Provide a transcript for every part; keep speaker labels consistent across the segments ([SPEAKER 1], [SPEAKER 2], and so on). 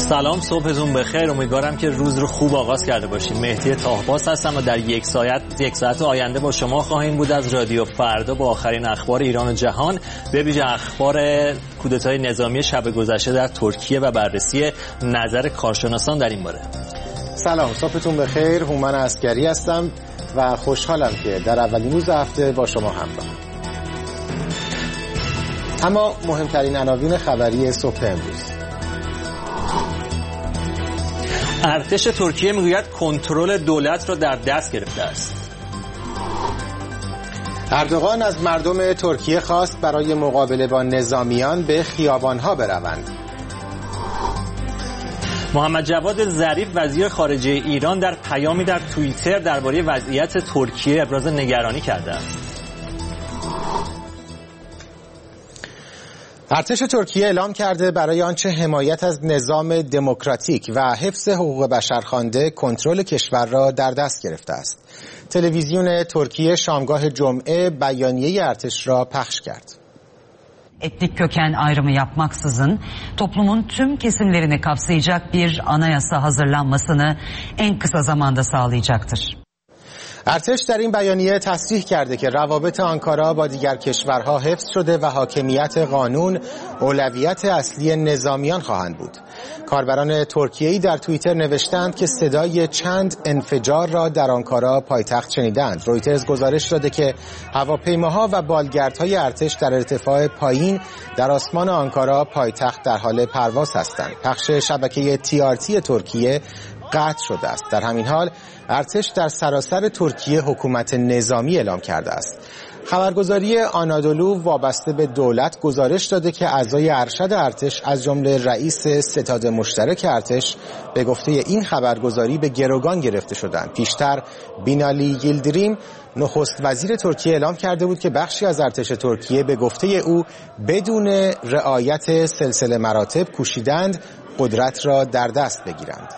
[SPEAKER 1] سلام، صبحتون بخیر. امیدوارم که روز رو خوب آغاز کرده باشید. مهدی طاهباس هستم و در یک ساعت آینده با شما خواهیم بود از رادیو فردا با آخرین اخبار ایران و جهان، به ویژه اخبار کودتای نظامی شب گذشته در ترکیه و بررسی نظر کارشناسان در این باره.
[SPEAKER 2] سلام، صبحتون بخیر. هومن عسکری هستم و خوشحالم که در اولین روز هفته با شما همراهم. اما مهمترین عناوین خبری صبح امروز:
[SPEAKER 1] ارتش ترکیه میگوید کنترل دولت را در دست گرفته است.
[SPEAKER 2] اردوغان از مردم ترکیه خواست برای مقابله با نظامیان به خیابانها بروند.
[SPEAKER 1] محمد جواد ظریف وزیر خارجه ایران در پیامی در توییتر درباره وضعیت ترکیه ابراز نگرانی کرده است.
[SPEAKER 2] ارتش ترکیه اعلام کرده برای آنچه حمایت از نظام دموکراتیک و حفظ حقوق بشر خوانده کنترل کشور را در دست گرفته است. تلویزیون ترکیه şamgah Cum'e بیانیه ارتش را پخش کرد.
[SPEAKER 3] Etnik köken ayrımı yapmaksızın toplumun tüm kesimlerini kapsayacak bir anayasa hazırlanmasını en kısa zamanda sağlayacaktır.
[SPEAKER 2] ارتش در این بیانیه تصریح کرده که روابط آنکارا با دیگر کشورها حفظ شده و حاکمیت قانون اولویت اصلی نظامیان خواهند بود. کاربران ترکیه‌ای در توییتر نوشتند که صدای چند انفجار را در آنکارا پایتخت شنیدند. رویترز گزارش داده که هواپیماها و بالگردهای ارتش در ارتفاع پایین در آسمان آنکارا پایتخت در حال پرواز هستند. پخش شبکه TRT ترکیه قطع شده است. در همین حال ارتش در سراسر ترکیه حکومت نظامی اعلام کرده است. خبرگزاری آنادولو وابسته به دولت گزارش داده که اعضای ارشد ارتش از جمله رئیس ستاد مشترک ارتش به گفته این خبرگزاری به گروگان گرفته شدند. پیشتر بینالی ییلدریم نخست وزیر ترکیه اعلام کرده بود که بخشی از ارتش ترکیه به گفته او بدون رعایت سلسله مراتب کوشیدند قدرت را در دست بگیرند.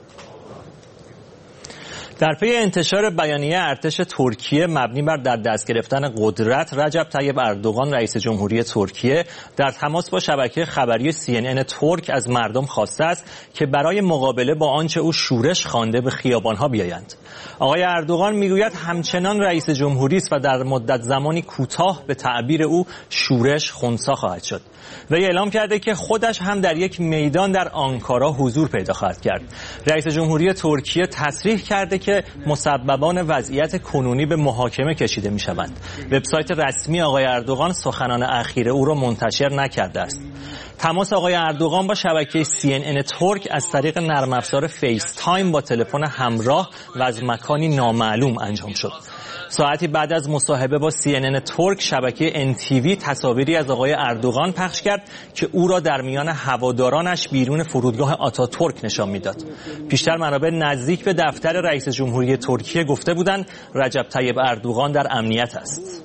[SPEAKER 1] در پی انتشار بیانیه ارتش ترکیه مبنی بر در دست گرفتن قدرت، رجب طیب اردوغان رئیس جمهوری ترکیه در تماس با شبکه خبری CNN ترک از مردم خواسته است که برای مقابله با آنچه او شورش خوانده به خیابانها بیایند. آقای اردوغان میگوید همچنان رئیس جمهوری است و در مدت زمانی کوتاه به تعبیر او شورش خنثی خواهد شد. وی اعلام کرده که خودش هم در یک میدان در آنکارا حضور پیدا خواهد کرد. رئیس جمهوری ترکیه تصریح کرده که مسببان وضعیت کنونی به محاکمه کشیده میشوند. وبسایت رسمی آقای اردوغان سخنان اخیر او را منتشر نکرده است. تماس آقای اردوغان با شبکه CNN ترک از طریق نرم افزار فیس تایم با تلفن همراه و از مکانی نامعلوم انجام شد. ساعتی بعد از مصاحبه با CNN ترک، شبکه NTV تصاویری از آقای اردوغان پخش کرد که او را در میان هوادارانش بیرون فرودگاه آتاتورک نشان میداد. پیشتر منابع نزدیک به دفتر رئیس جمهوری ترکیه گفته بودند رجب طیب اردوغان در امنیت است.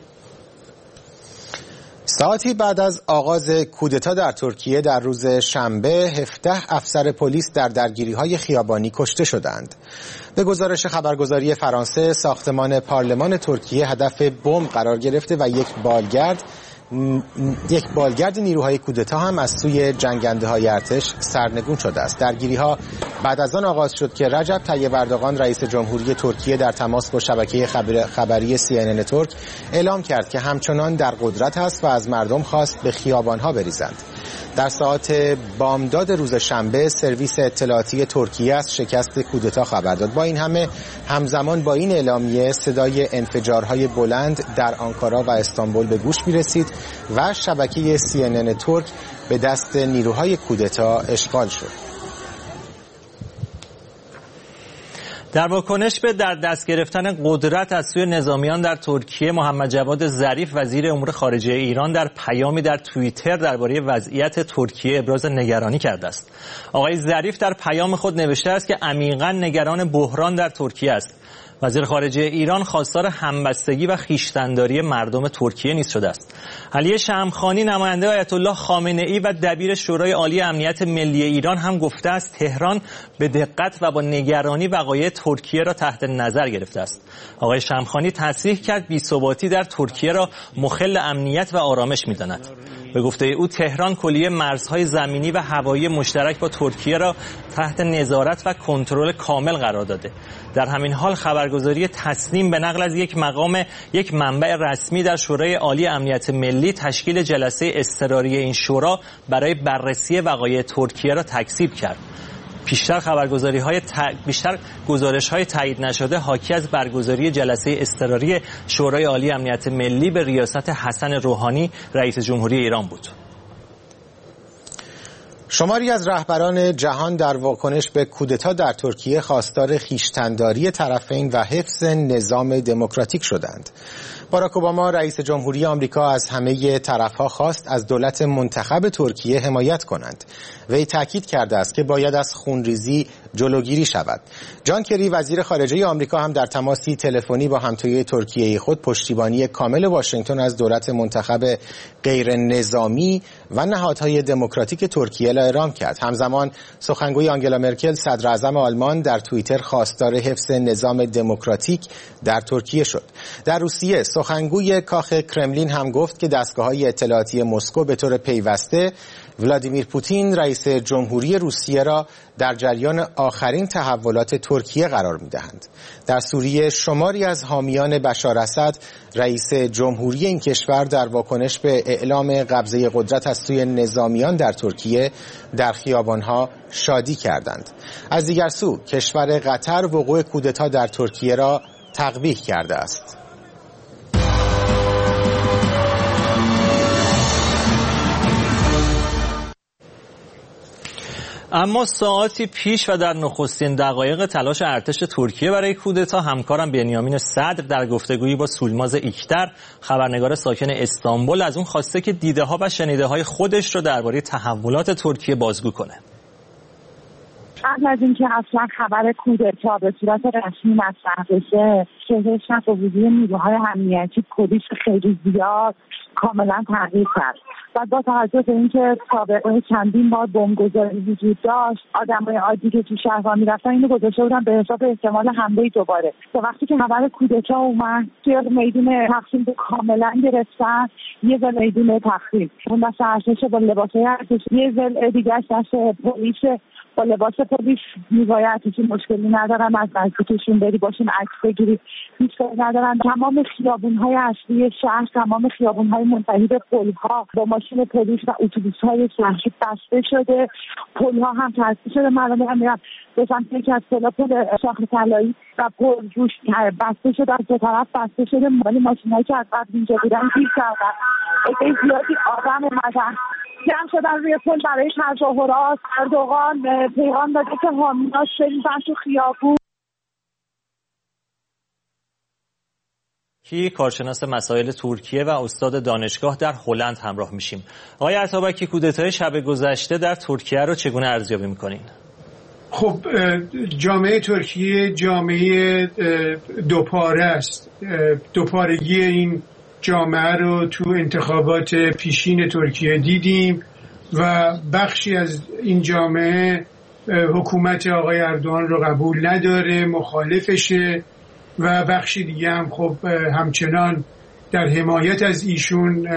[SPEAKER 2] ساعتی بعد از آغاز کودتا در ترکیه در روز شنبه 17 افسر پلیس در درگیری‌های خیابانی کشته شدند. به گزارش خبرگزاری فرانسه، ساختمان پارلمان ترکیه هدف بمب قرار گرفته و یک بالگرد نیروهای کودتا هم از سوی جنگنده‌های ارتش سرنگون شده است. درگیری‌ها بعد از آن آغاز شد که رجب طیب اردوغان رئیس جمهوری ترکیه در تماس با شبکه خبری CNN ترک اعلام کرد که همچنان در قدرت است و از مردم خواست به خیابان‌ها بریزند. در ساعات بامداد روز شنبه سرویس اطلاعاتی ترکیه از شکست کودتا خبر داد. با این همه همزمان با این اعلامیه صدای انفجارهای بلند در آنکارا و استانبول به گوش می‌رسید و شبکه CNN ترک به دست نیروهای کودتا اشغال شد.
[SPEAKER 1] در واکنش به در دست گرفتن قدرت از سوی نظامیان در ترکیه، محمد جواد ظریف وزیر امور خارجه ایران در پیامی در توییتر درباره وضعیت ترکیه ابراز نگرانی کرده است. آقای ظریف در پیام خود نوشته است که عمیقاً نگران بحران در ترکیه است. وزیر خارجه ایران خواستار همبستگی و خویشتن‌داری مردم ترکیه نیز شده است. علی شمخانی نماینده آیت الله خامنه‌ای و دبیر شورای عالی امنیت ملی ایران هم گفته است تهران به دقت و با نگرانی وقایع ترکیه را تحت نظر گرفته است. آقای شمخانی تصریح کرد بی‌ثباتی در ترکیه را مخل امنیت و آرامش می‌داند. به گفته او تهران کلیه مرزهای زمینی و هوایی مشترک با ترکیه را تحت نظارت و کنترل کامل قرار داده. در همین حال خبرگزاری تسنیم به نقل از یک منبع رسمی در شورای عالی امنیت ملی تشکیل جلسه اضطراری این شورا برای بررسی وقایع ترکیه را تکذیب کرد. بیشتر گزارش‌های تایید نشده حاکی از برگزاری جلسه اضطراری شورای عالی امنیت ملی به ریاست حسن روحانی رئیس جمهوری ایران بود.
[SPEAKER 2] شماری از رهبران جهان در واکنش به کودتا در ترکیه خواستار خویشتن‌داری طرفین و حفظ نظام دموکراتیک شدند. باراک اوباما رئیس جمهوری آمریکا از همه طرف‌ها خواست از دولت منتخب ترکیه حمایت کنند. وی تاکید کرده است که باید از خونریزی جلوگیری شود. جان کری وزیر خارجه آمریکا هم در تماسی تلفنی با همتای ترکیه خود پشتیبانی کامل واشنگتن از دولت منتخب غیر نظامی و نهادهای دموکراتیک ترکیه اعلام کرد. همزمان سخنگوی آنگلا مرکل صدر اعظم آلمان در توییتر خواستار حفظ نظام دموکراتیک در ترکیه شد. در روسیه سخنگوی کاخ کرملین هم گفت که دستگاه‌های اطلاعاتی مسکو به طور پیوسته ولادیمیر پوتین رئیس جمهوری روسیه را در جریان آخرین تحولات ترکیه قرار می‌دهند. در سوریه شماری از حامیان بشار اسد رئیس جمهوری این کشور در واکنش به اعلام قبضه قدرت از سوی نظامیان در ترکیه در خیابان‌ها شادی کردند. از دیگر سو کشور قطر وقوع کودتا در ترکیه را تقبیح کرده است.
[SPEAKER 1] اما ساعاتی پیش و در نخستین دقایق تلاش ارتش ترکیه برای کودتا، همکارم بنیامین صدر در گفتگویی با سولماز ایکتر خبرنگار ساکن استانبول از اون خواسته که دیده‌ها و شنیده‌های خودش رو درباره تحولات ترکیه بازگو کنه.
[SPEAKER 4] قبل از اینکه اصلا خبر کودتا به صورت رسمی مطرح بشه، شهر شب با وجود نیروهای امنیتی پلیس خیلی زیاد کاملا تغییر کرد. و با توجه به اینکه سابقه چندین بار بمبگذاری وجود داشت، آدمای عادی که تو شهرها میرفتن اینو گذاشته بودن به حساب احتمال حمله دوباره. تا وقتی که خبر کودتا اومد، که میدون تقسیم کاملا گرفتن، یه ول میدون تقسیم اون دست ارتش با لباسای ارتش، یه ول دیگه دست پلیس با لباس پلیس. میباید هیچ مشکلی ندارن از نزدیکشون بری باشین عکس بگیری، هیچ کاری ندارن. تمام خیابون‌های اصلی شهر، تمام خیابون‌های منتهی به پل‌ها با ماشین پلیس و اتوبوس‌های شهری بسته شده. پل‌ها هم تعطیل شده. مردم میرن به سمت یکی از پل شاخ طلایی و پل روش بسته شده، از دو طرف بسته شده. مالی ماشینایی که از قبل اینجا بودن گیر کردن. خیلی زیادی آدم اومدن جمع شدن روی پل برای تظاهرات. اردوغان پیغام داده که حامیاش بریزن تو خیابون.
[SPEAKER 1] کی کارشناس مسائل ترکیه و استاد دانشگاه در هلند همراه میشیم. آقای عطابکی، کودتای شب گذشته در ترکیه رو چگونه ارزیابی میکنین؟
[SPEAKER 5] خب جامعه ترکیه جامعه دوپاره است. دوپارگی این جامعه رو تو انتخابات پیشین ترکیه دیدیم و بخشی از این جامعه حکومت آقای اردوغان رو قبول نداره، مخالفشه و بخشی دیگه هم خب همچنان در حمایت از ایشون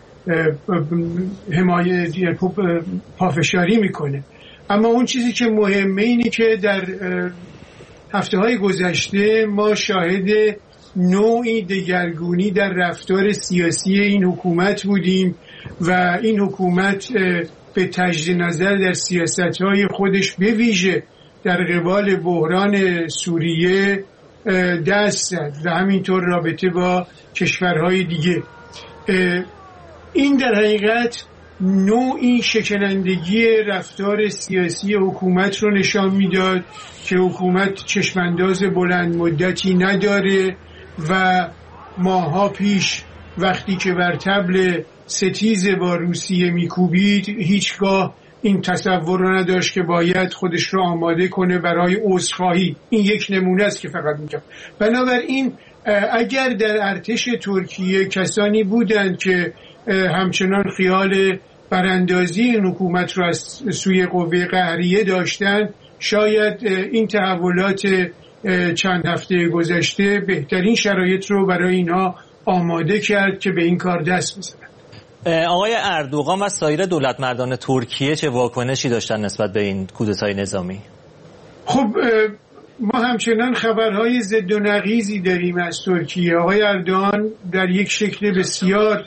[SPEAKER 5] پافشاری میکنه. اما اون چیزی که مهمه اینه که در هفته‌های گذشته ما شاهد نوعی دگرگونی در رفتار سیاسی این حکومت بودیم و این حکومت به تجدید نظر در سیاست‌های خودش به ویژه در قبال بحران سوریه دست زد و همینطور رابطه با کشورهای دیگه. این در حقیقت نوعی شکنندگی رفتار سیاسی حکومت رو نشان میداد که حکومت چشمانداز بلند مدتی نداره و ماها پیش وقتی که بر طبل ستیز با روسیه میکوبید هیچگاه این تصور رو نداشت که باید خودش رو آماده کنه برای عذرخواهی. این یک نمونه است که فقط میگم. بنابراین اگر در ارتش ترکیه کسانی بودند که همچنان خیال براندازی این حکومت رو از سوی قوه قهریه داشتن، شاید این تحولات چند هفته گذشته بهترین شرایط رو برای اینها آماده کرد که به این کار دست بزنند.
[SPEAKER 1] آقای اردوغان و سایر دولتمردان ترکیه چه واکنشی داشتن نسبت به این کودتای نظامی؟
[SPEAKER 5] خب ما همچنان خبرهای ضد و نقیضی داریم از ترکیه. آقای اردوغان در یک شکل بسیار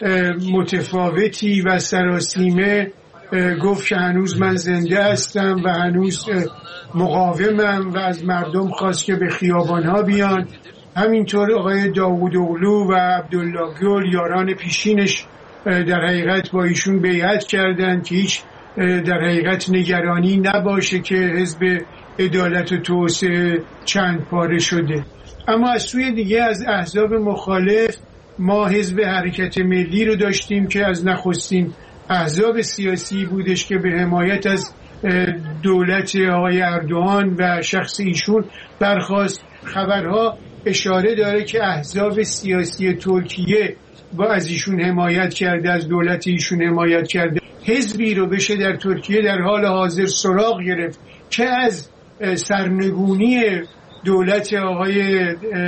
[SPEAKER 5] متفاوتی و سراسیمه گفت که هنوز من زنده هستم و هنوز مقاومم و از مردم خواست که به خیابانها بیان. همینطور آقای داوودوغلو و عبدالله گل یاران پیشینش در حقیقت با ایشون بیعت کردند که هیچ در حقیقت نگرانی نباشه که حزب عدالت و توسعه چند پاره شده. اما از سوی دیگه از احزاب مخالف ما حزب حرکت ملی رو داشتیم که از نخستین احزاب سیاسی بودش که به حمایت از دولت آقای اردوغان و شخص ایشون برخاست. خبرها اشاره داره که احزاب سیاسی ترکیه با از ایشون حمایت کرده، از دولت ایشون حمایت کرده. حزبی رو بشه در ترکیه در حال حاضر سراغ گرفت که از سرنگونی دولت آقای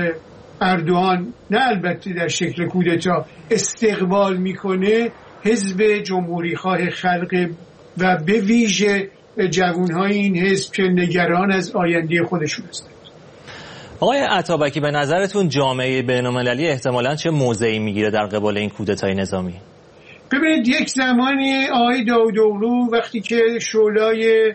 [SPEAKER 5] اردوغان نه البته در شکل کودتا استقبال میکنه، حزب جمهوریخواه خلق و به ویژه جوانهای این حزب که نگران از آینده خودشون هستند.
[SPEAKER 1] آقای عطابکی، به نظرتون جامعه بین‌المللی احتمالاً چه موضعی میگیره در قبال این کودتای نظامی؟
[SPEAKER 5] ببینید یک زمانی آقای داوودوغلو وقتی که شعلای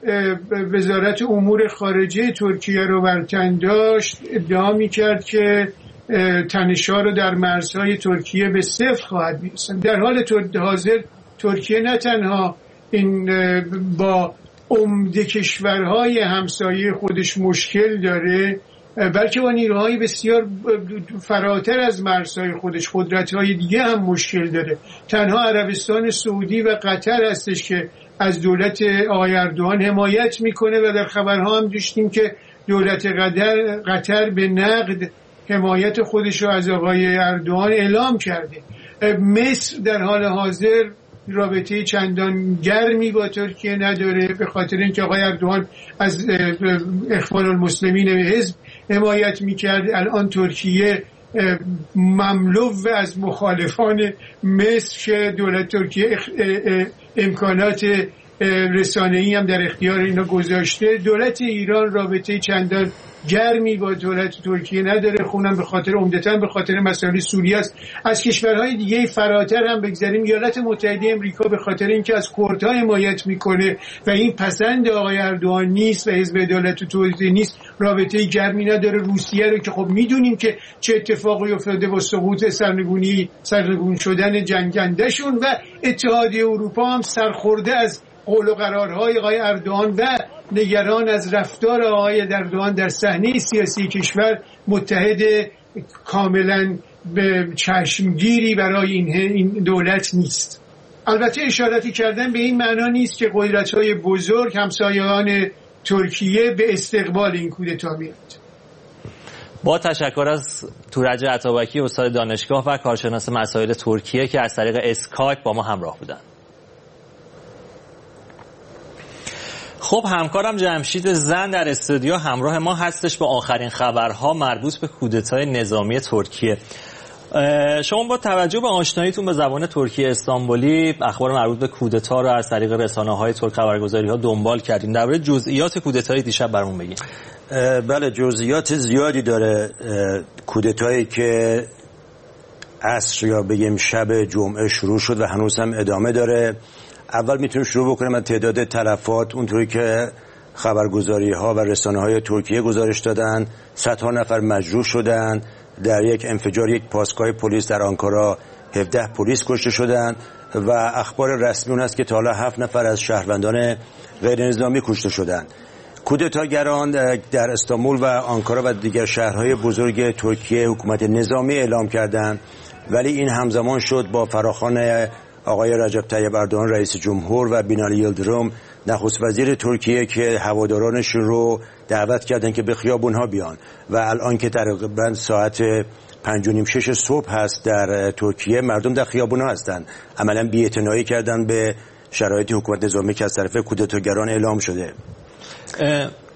[SPEAKER 5] وزارت امور خارجه ترکیه رو بر تن داشت ادعا میکرد که تنش‌ها رو در مرزهای ترکیه به صفر خواهد می‌رساند. در حال حاضر ترکیه نه تنها این با عمده کشورهای همسایه خودش مشکل داره، بلکه با نیروهای بسیار فراتر از مرزهای خودش قدرت‌های دیگه هم مشکل داره. تنها عربستان سعودی و قطر هستش که از دولت آقای اردوغان حمایت میکنه و در خبرها هم داشتیم که دولت قطر به نقد حمایت خودش رو از آقای اردوغان اعلام کرده. مصر در حال حاضر رابطه چندان گرمی با ترکیه نداره به خاطر اینکه آقای اردوغان از اخوان المسلمین حزب حمایت میکرد. الان ترکیه مملو از مخالفان مصر که دولت ترکیه امکانات رسانه‌ای هم در اختیار اینا گذاشته. دولت ایران رابطه چندان گرمی با دولت ترکیه نداره، خونم عمدتاً به خاطر مسائل سوریه است. از کشورهای دیگه فراتر هم بگذاریم، ایالات متحده آمریکا به خاطر اینکه از کردها حمایت میکنه و این پسند آقای اردوغان نیست و حزب عدالت و توسعه نیست، رابطه گرمی نداره. روسیه رو که خب میدونیم که چه اتفاقی افتاده با سقوط سرنگون شدن جنگنده‌شون و اتحادیه اروپا هم سرخورده از قول و قرارهای آقای اردوغان و نگران از رفتار آقای اردوغان در صحنه سیاسی کشور، متحد کاملا به چشمگیری برای این دولت نیست. البته اشاراتی کردن به این معنا نیست که قدرت‌های بزرگ همسایه‌ان ترکیه به استقبال این کودتا میاد.
[SPEAKER 1] با تشکر از تورج عطابکی، استاد دانشگاه و کارشناس مسائل ترکیه که از طریق اسکایپ با ما همراه بودند. خب همکارم جمشید زن در استودیو همراه ما هستش با آخرین خبرها مربوط به کودتای نظامی ترکیه. شما با توجه به آشناییتون به زبان ترکیه استانبولی اخبار مربوط به کودتا رو از طریق رسانه‌های ترک خبرگزاری‌ها دنبال کردین. درباره جزئیات کودتای دیشب برامون بگین.
[SPEAKER 6] بله، جزئیات زیادی داره کودتایی که عصر یا بگیم شب جمعه شروع شد و هنوز هم ادامه داره. اول میتونیم شروع بکنیم از تعداد تلفات. اونطوری که خبرگزاری‌ها و رسانه‌های ترکیه گزارش دادن، صدها نفر مجروح شدن. در یک انفجار یک پاسگاه پلیس در آنکارا 17 پلیس کشته شدند و اخبار رسمی اون است که تا حالا 7 نفر از شهروندان غیر نظامی کشته شدند. کودتاگران در استانبول و آنکارا و دیگر شهرهای بزرگ ترکیه حکومت نظامی اعلام کردند، ولی این همزمان شد با فراخوان آقای رجب طیب اردوغان رئیس جمهور و بینالی یلدرم نخست وزیر ترکیه که هوادارانش رو دعوت کردن که به خیابونها بیان و الان که تقریبا ساعت 5:30-6 صبح هست در ترکیه، مردم در خیابونها هستند. عملا بی‌اعتنایی کردن به شرایط حکومت نظامی که از طرف کودتاگران اعلام شده.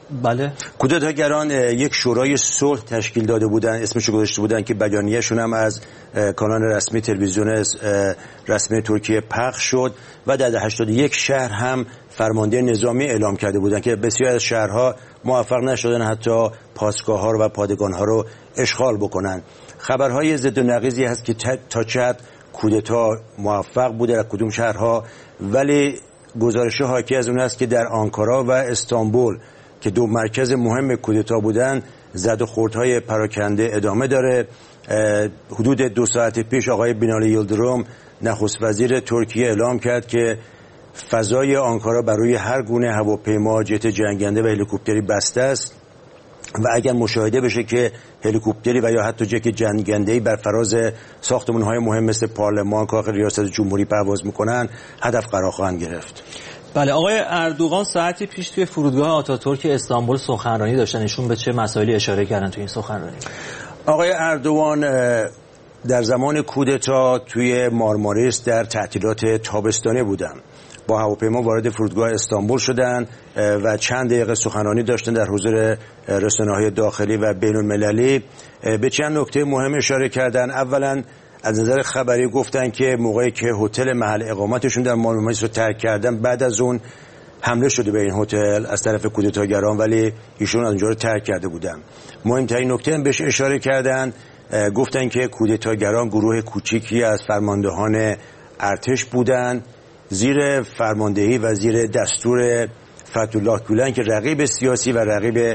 [SPEAKER 1] بله.
[SPEAKER 6] کودتاگران یک شورای صلح تشکیل داده بودن، اسمشو گذاشته بودن که بیانیه‌شون هم از کانال رسمی تلویزیون رسمی ترکیه پخش شد و در 81 شهر هم فرمانده نظامی اعلام کرده بودن که بسیاری از شهرها موفق نشدن حتی پاسگاه‌ها و پادگان‌ها رو اشغال بکنن. خبرهای ضد و نقیضی هست که تا چه حد کودتا موفق بوده در کدوم شهرها، ولی گزارش حاکی از اون است که در آنکارا و استانبول که دو مرکز مهم کودتا بودن زد و خوردهای پراکنده ادامه داره. حدود 2 ساعت پیش آقای بینالی یلدرم نخست وزیر ترکیه اعلام کرد که فضای آنکارا برای هر گونه هواپیما، جت جنگنده و هلیکوپتری بسته است و اگر مشاهده بشه که هلیکوپتری و یا حتی جت جنگنده‌ای بر فراز ساختمان‌های مهم مثل پارلمان، کاخ ریاست جمهوری پرواز می‌کنن، هدف قرار خواهند گرفت.
[SPEAKER 1] بله، آقای اردوغان ساعتی پیش توی فرودگاه آتاتورک استانبول سخنرانی داشتن. ایشون به چه مسائلی اشاره کردن توی این سخنرانی؟
[SPEAKER 6] آقای اردوغان در زمان کودتا توی مارماریس در تعطیلات تابستانه بودن. با هواپیما وارد فرودگاه استانبول شدن و چند دقیقه سخنرانی داشتن در حضور رسانه‌های داخلی و بین‌المللی. به چند نکته مهم اشاره کردن. اولا از نظر خبری گفتن که موقعی که هتل محل اقامتشون در مارماریس رو ترک کردن، بعد از اون حمله شده به این هتل از طرف کودتاگران، ولی ایشون از اونجا رو ترک کرده بودن. مهمترین نکته هم بهش اشاره کردن، گفتن که کودتاگران گروه کوچیکی از فرماندهان ارتش بودن زیر فرماندهی و زیر دستور فتح‌الله گولن که رقیب سیاسی و رقیب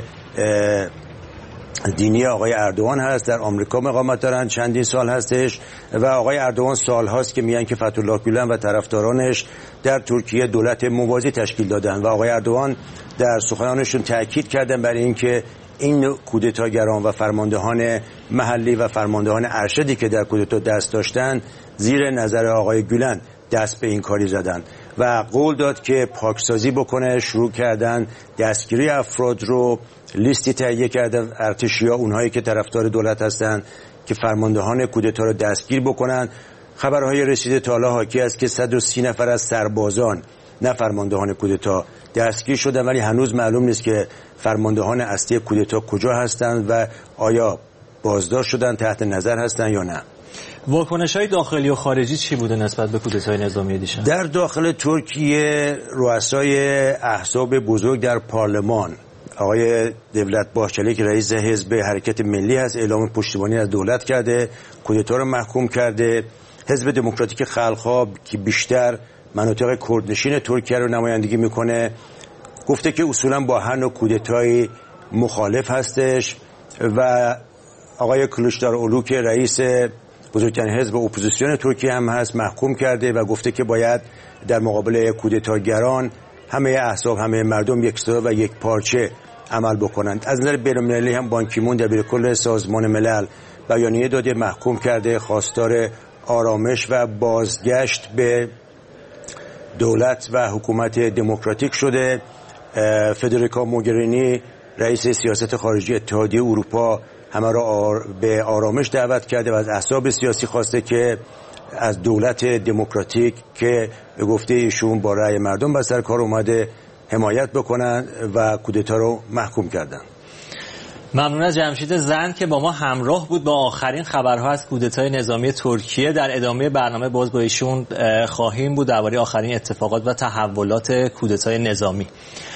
[SPEAKER 6] دینی آقای اردوغان هست. در آمریکا اقامت دارن، چندین سال هستش و آقای اردوغان سال هاست که میگن که فتح‌الله گولن و طرفدارانش در ترکیه دولت موازی تشکیل دادن و آقای اردوغان در سخنانشون تاکید کردن بر اینکه این کودتاگران و فرماندهان محلی و فرماندهان ارشدی که در کودتا دست داشتن زیر نظر آقای گولن دست به این کاری زدن و قول داد که پاکسازی بکنه. شروع کردن دستگیری افراد رو، لیستی تهیه کردن ارتشی‌ها، اونهایی که طرفدار دولت هستن که فرماندهان کودتا رو دستگیر بکنن. خبرهای رسیده تا حالا حاکی است که 130 نفر از سربازان نه فرماندهان کودتا دستگیر شدن، ولی هنوز معلوم نیست که فرماندهان اصلی کودتا کجا هستند و آیا بازداشت شدن، تحت نظر هستند یا نه.
[SPEAKER 1] واکنش‌های داخلی و خارجی چی بوده نسبت به کودتای نظامی دیشب؟
[SPEAKER 6] در داخل ترکیه رؤسای احزاب بزرگ در پارلمان، آقای دولت باهچلی که رئیس حزب حرکت ملی هست، اعلام پشتیبانی از دولت کرده، کودتا رو محکوم کرده. حزب دموکراتیک خلق‌ها که بیشتر مناطق کردنشین ترکیه رو نمایندگی میکنه گفته که اصولا با هر نوع کودتایی مخالف هستش و آقای کلوچداروغلو که رئیس بزرگترین حزب اپوزیسیون ترکیه هم هست محکوم کرده و گفته که باید در مقابل کودتاگران همه احزاب، همه مردم یکسان و یک پارچه عمل بکنند. از نظر بین‌المللی هم بان کی مون دبیرکل سازمان ملل بیانیه داده، محکوم کرده، خواستار آرامش و بازگشت به دولت و حکومت دموکراتیک شده. فدریکا موگرینی رئیس سیاست خارجی اتحادیه اروپا همه را به آرامش دعوت کرده و از احزاب سیاسی خواسته که از دولت دموکراتیک که به گفته ایشون با رأی مردم به سر کار اومده حمایت بکنن و کودتا رو محکوم کردن.
[SPEAKER 1] ممنون از جمشید زند که با ما همراه بود با آخرین خبرها از کودتای نظامی ترکیه. در ادامه برنامه باز با ایشون خواهیم بود درباره آخرین اتفاقات و تحولات کودتای نظامی.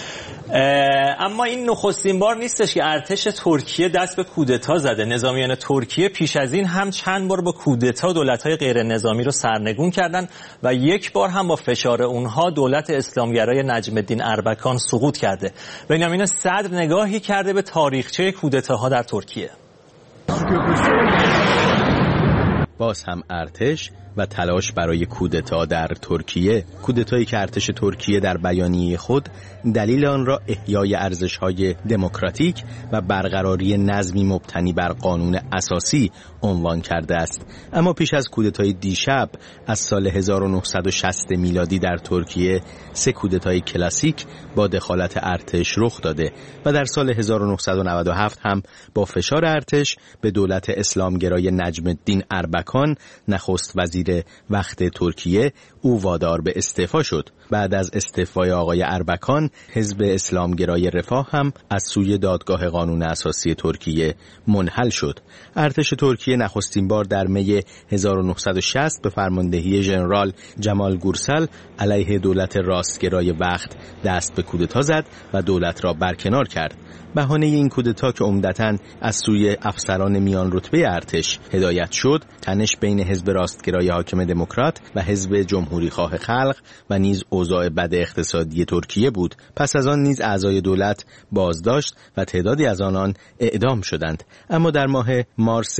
[SPEAKER 1] اما این نخستین بار نیستش که ارتش ترکیه دست به کودتا زده. نظامیان ترکیه پیش از این هم چند بار با کودتا دولت‌های غیر نظامی رو سرنگون کردن و یک بار هم با فشار اونها دولت اسلامگرای نجم الدین اربکان سقوط کرده. بنیامین صدر نگاهی کرده به تاریخچه کودتاها در ترکیه.
[SPEAKER 7] باز هم ارتش و تلاش برای کودتا در ترکیه. کودتایی که ارتش ترکیه در بیانیه خود دلیل آن را احیای ارزش‌های دموکراتیک و برقراری نظمی مبتنی بر قانون اساسی عنوان کرده است. اما پیش از کودتای دیشب از سال 1960 میلادی در ترکیه 3 کودتای کلاسیک با دخالت ارتش رخ داده و در سال 1997 هم با فشار ارتش به دولت اسلامگرای نجم الدین اربکان اربکان نخست وزیر وقت ترکیه او وادار به استعفا شد. بعد از استعفای آقای اربکان حزب اسلامگرای رفاه هم از سوی دادگاه قانون اساسی ترکیه منحل شد. ارتش ترکیه نخستین بار در می 1960 به فرماندهی ژنرال جمال گورسل علیه دولت راستگرای وقت دست به کودتا زد و دولت را برکنار کرد. بهانه این کودتا که عمدتاً از سوی افسران میان رتبه ارتش هدایت شد، تنش بین حزب راستگرای حاکم دموکرات و حزب جمهوری خواه خلق و نیز اوضاع بد اقتصادی ترکیه بود. پس از آن نیز اعضای دولت بازداشت و تعدادی از آنان اعدام شدند. اما در ماه مارس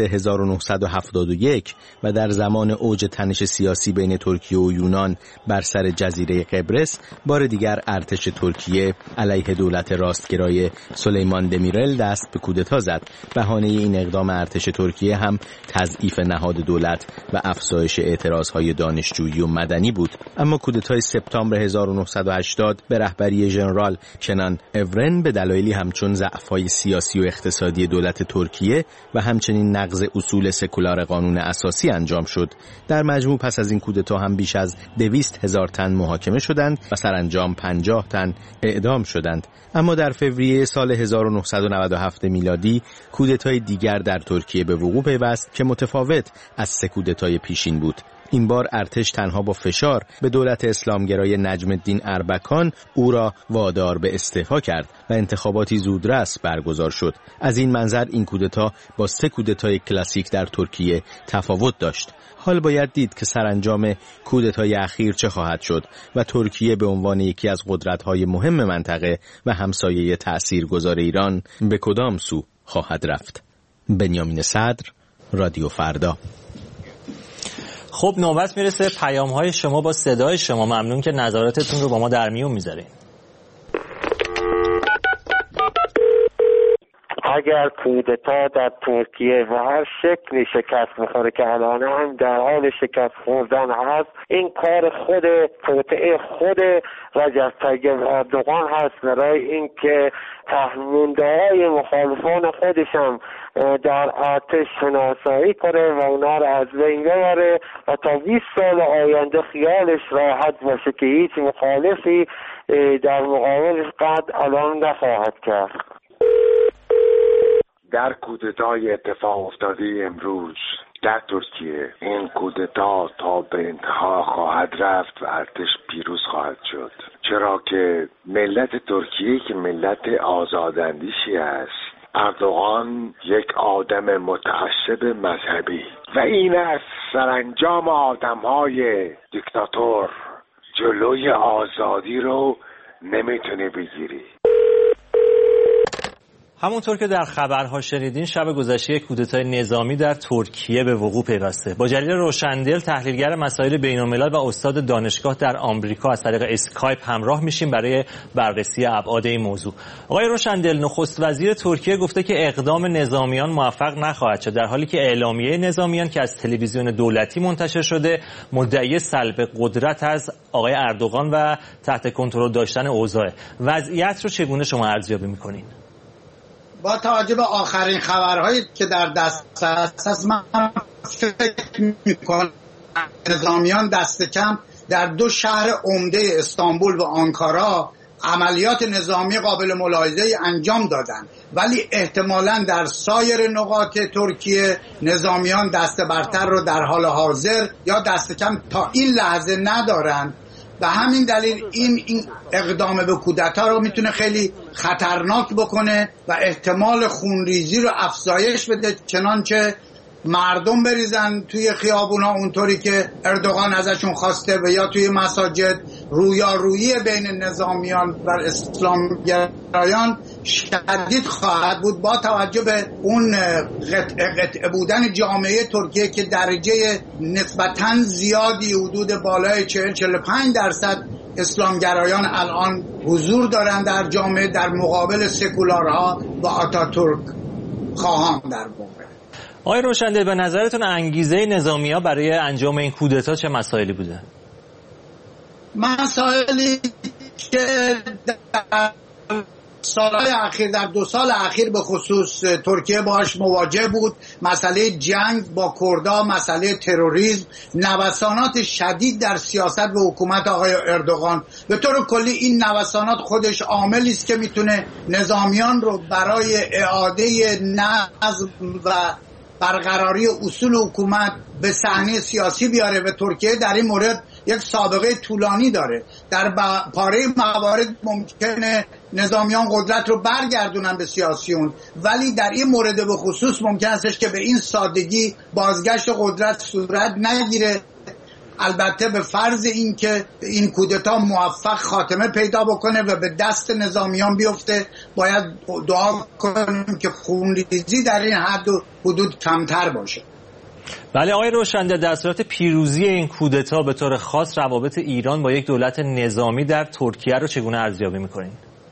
[SPEAKER 7] 1971 و در زمان اوج تنش سیاسی بین ترکیه و یونان بر سر جزیره قبرس، بار دیگر ارتش ترکیه علیه دولت راستگرای سلیمان دمیرل دست به کودتا زد. بهانه این اقدام ارتش ترکیه هم تضعیف نهاد دولت و افزایش اعتراضهای دانشجویی و مدنی بود. اما کودتای سپتامبر 1980 به رهبری ژنرال کنان اورن به دلایلی همچون ضعف‌های سیاسی و اقتصادی دولت ترکیه و همچنین نقض اصول سکولار قانون اساسی انجام شد. در مجموع پس از این کودتا هم بیش از 200,000 تن محاکمه شدند و سرانجام 50 تن اعدام شدند. اما در فوریه سال 1997 میلادی کودتای دیگر در ترکیه به وقوع پیوست که متفاوت از سه کودتای پیشین بود. این بار ارتش تنها با فشار به دولت اسلامگرای نجم الدین اربکان او را وادار به استعفا کرد و انتخاباتی زودرس برگزار شد. از این منظر این کودتا با سه کودتای کلاسیک در ترکیه تفاوت داشت. حال باید دید که سرانجام کودتای اخیر چه خواهد شد و ترکیه به عنوان یکی از قدرت‌های مهم منطقه و همسایه تأثیرگذار ایران به کدام سو خواهد رفت. بنیامین صدر، رادیو فردا.
[SPEAKER 1] خب نوبت میرسه پیام‌های شما با صدای شما. ممنون که نظراتتون رو با ما در میون میذارین.
[SPEAKER 8] اگر کودتا در ترکیه و هر شکلی شکست بخوره که الان هم در حال شکست خوردن هست، این کار خود توطئه خود رجب طیب اردوغان هست برای اینکه تهمونده‌های مخالفان خودش هم در ارتش شناسایی کنه و اونا رو از بین ببره و تا 20 سال آینده خیالش راحت باشه که هیچ مخالفی در مقابلش قد الان نخواهد کرد.
[SPEAKER 9] در کودتای اتفاق افتاده امروز در ترکیه، این کودتا تا به انتها خواهد رفت و ارتش پیروز خواهد شد، چرا که ملت ترکیه که ملت آزاداندیشی است، اردوغان یک آدم متعصب مذهبی و این است سرانجام آدمهای دیکتاتور، جلوی آزادی رو نمیتونه بگیری.
[SPEAKER 1] همونطور که در خبرها شنیدین، شب گذشته کودتای نظامی در ترکیه به وقوع پیوسته. با جلیل روشندل، تحلیلگر مسائل بین‌الملل و استاد دانشگاه در آمریکا، از طریق اسکایپ همراه میشیم برای بررسی ابعاد این موضوع. آقای روشندل، نخست وزیر ترکیه گفته که اقدام نظامیان موفق نخواهد شد، در حالی که اعلامیه نظامیان که از تلویزیون دولتی منتشر شده مدعی سلب قدرت از آقای اردوغان و تحت کنترل داشتن اوضاع. وضعیت رو چگونه شما ارزیابی می‌کنید؟
[SPEAKER 10] با توجه به آخرین خبرهایی که در دست هست، من فکر میکنم نظامیان دست کم در دو شهر عمده استانبول و آنکارا عملیات نظامی قابل ملاحظه انجام دادن، ولی احتمالاً در سایر نقاط ترکیه نظامیان دست برتر رو در حال حاضر یا دست کم تا این لحظه ندارن و همین دلیل این اقدام به کودتا رو میتونه خیلی خطرناک بکنه و احتمال خونریزی رو افزایش بده، چنانچه مردم بریزن توی خیابونا اونطوری که اردوغان ازشون خواسته و یا توی مساجد. رویارویی بین نظامیان و اسلامگرایان شدید خواهد بود با توجه به اون قطع بودن جامعه ترکیه که درجه نسبتاً زیادی حدود بالای 40-45% اسلامگرایان الان حضور دارن در جامعه در مقابل سکولارها و آتاتورک خواهان در واقع.
[SPEAKER 1] آقای روشندل، به نظرتون انگیزه نظامی‌ها برای انجام این کودتا چه مسائلی بوده؟
[SPEAKER 10] مسائلی که در سالهای اخیر، در 2 سال اخیر به خصوص ترکیه باهاش مواجه بود. مسئله جنگ با کردها، مسئله تروریسم، نوسانات شدید در سیاست و حکومت آقای اردوغان. به طور کلی این نوسانات خودش عاملی است که میتونه نظامیان رو برای اعاده نظم و برقراری اصول حکومت به صحنه سیاسی بیاره و ترکیه در این مورد یک سابقه طولانی داره. در پاره موارد ممکنه نظامیان قدرت رو برگردونن به سیاسیون، ولی در این مورد به خصوص ممکن است که به این سادگی بازگشت قدرت صورت نگیره. البته به فرض این که این کودتا موفق خاتمه پیدا بکنه و به دست نظامیان بیفته، باید دعا کنیم که خونریزی در این حد و حدود کمتر باشه.
[SPEAKER 1] بله آقای روشنده، در صورت پیروزی این کودتا به طور خاص روابط ایران با یک دولت نظامی در ترکیه رو چگونه ارزیابی می‌کنین؟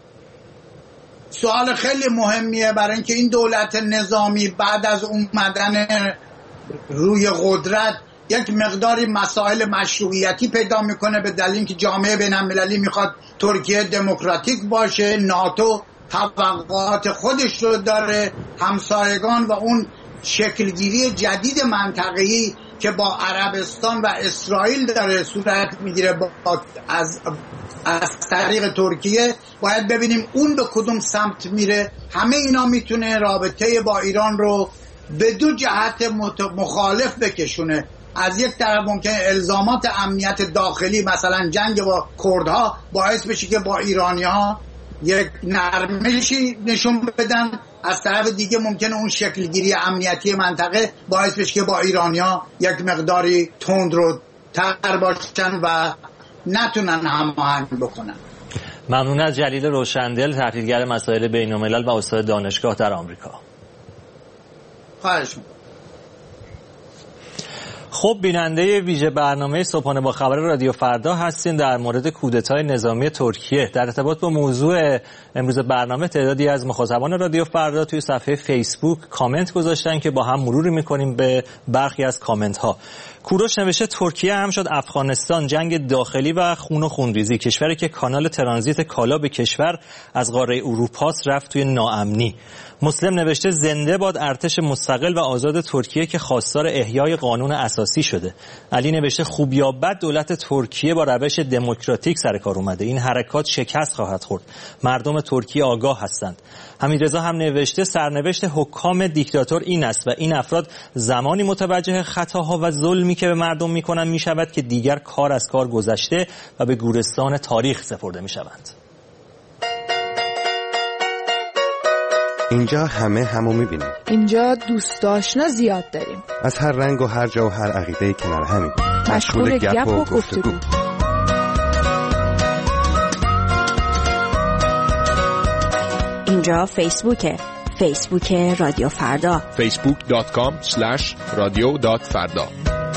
[SPEAKER 10] سوال خیلی مهمیه، برای اینکه این دولت نظامی بعد از اومدن روی قدرت یک مقداری مسائل مشروعیتی پیدا میکنه به دلیل اینکه جامعه بین‌المللی میخواد ترکیه دموکراتیک باشه، ناتو توقعات خودش رو داره، همسایگان و اون شکلگیری جدید منطقه‌ای که با عربستان و اسرائیل داره صورت میگیره از طریق ترکیه. باید ببینیم اون به کدوم سمت میره. همه اینا میتونه رابطه با ایران رو به 2 جهت مخالف بکشونه. از یک طرف ممکنه الزامات امنیت داخلی مثلا جنگ با کردها باعث بشه که با ایرانی‌ها یک نرمشی نشون بدن، از طرف دیگه ممکنه اون شکلگیری امنیتی منطقه باعث بشه که با ایرانی‌ها یک مقداری تند رو تر باشن و نتونن هماهنگ بکنن.
[SPEAKER 1] ممنون از جلیل روشندل، تحلیلگر مسائل بین‌الملل و استاد دانشگاه در آمریکا.
[SPEAKER 10] خواهش می‌کنم.
[SPEAKER 1] خب بیننده ویژه برنامه صبحانه با خبر رادیو فردا هستین. در مورد کودتای نظامی ترکیه در ارتباط با موضوع امروز برنامه تعدادی از مخاطبان رادیو فردا توی صفحه فیسبوک کامنت گذاشتن که با هم مروری میکنیم به برخی از کامنت ها. کوروش نوشته ترکیه هم شد افغانستان، جنگ داخلی و خون و خونریزی، کشوری که کانال ترانزیت کالا به کشور از قاره اروپاست رفت توی ناامنی. مسلم نوشته زنده باد ارتش مستقل و آزاد ترکیه که خواستار احیای قانون اساسی شده. علی نوشته خوب یا بد دولت ترکیه با روش دموکراتیک سر کار اومده، این حرکات شکست خواهد خورد، مردم ترکیه آگاه هستند. حمیدرضا هم نوشته سرنوشت حکام دیکتاتور این است و این افراد زمانی متوجه خطاها و ظلمی که به مردم میکنن میشود که دیگر کار از کار گذشته و به گورستان تاریخ سپرده میشوند.
[SPEAKER 11] اینجا همه همو میبینیم.
[SPEAKER 12] اینجا دوست آشنا زیاد داریم.
[SPEAKER 11] از هر رنگ و هر جا و هر عقیده کنار همیم.
[SPEAKER 12] مشغول گپ و گفتگو.
[SPEAKER 13] اینجا فیسبوکه. فیسبوک رادیو فردا.
[SPEAKER 14] facebook.com/radio.farda.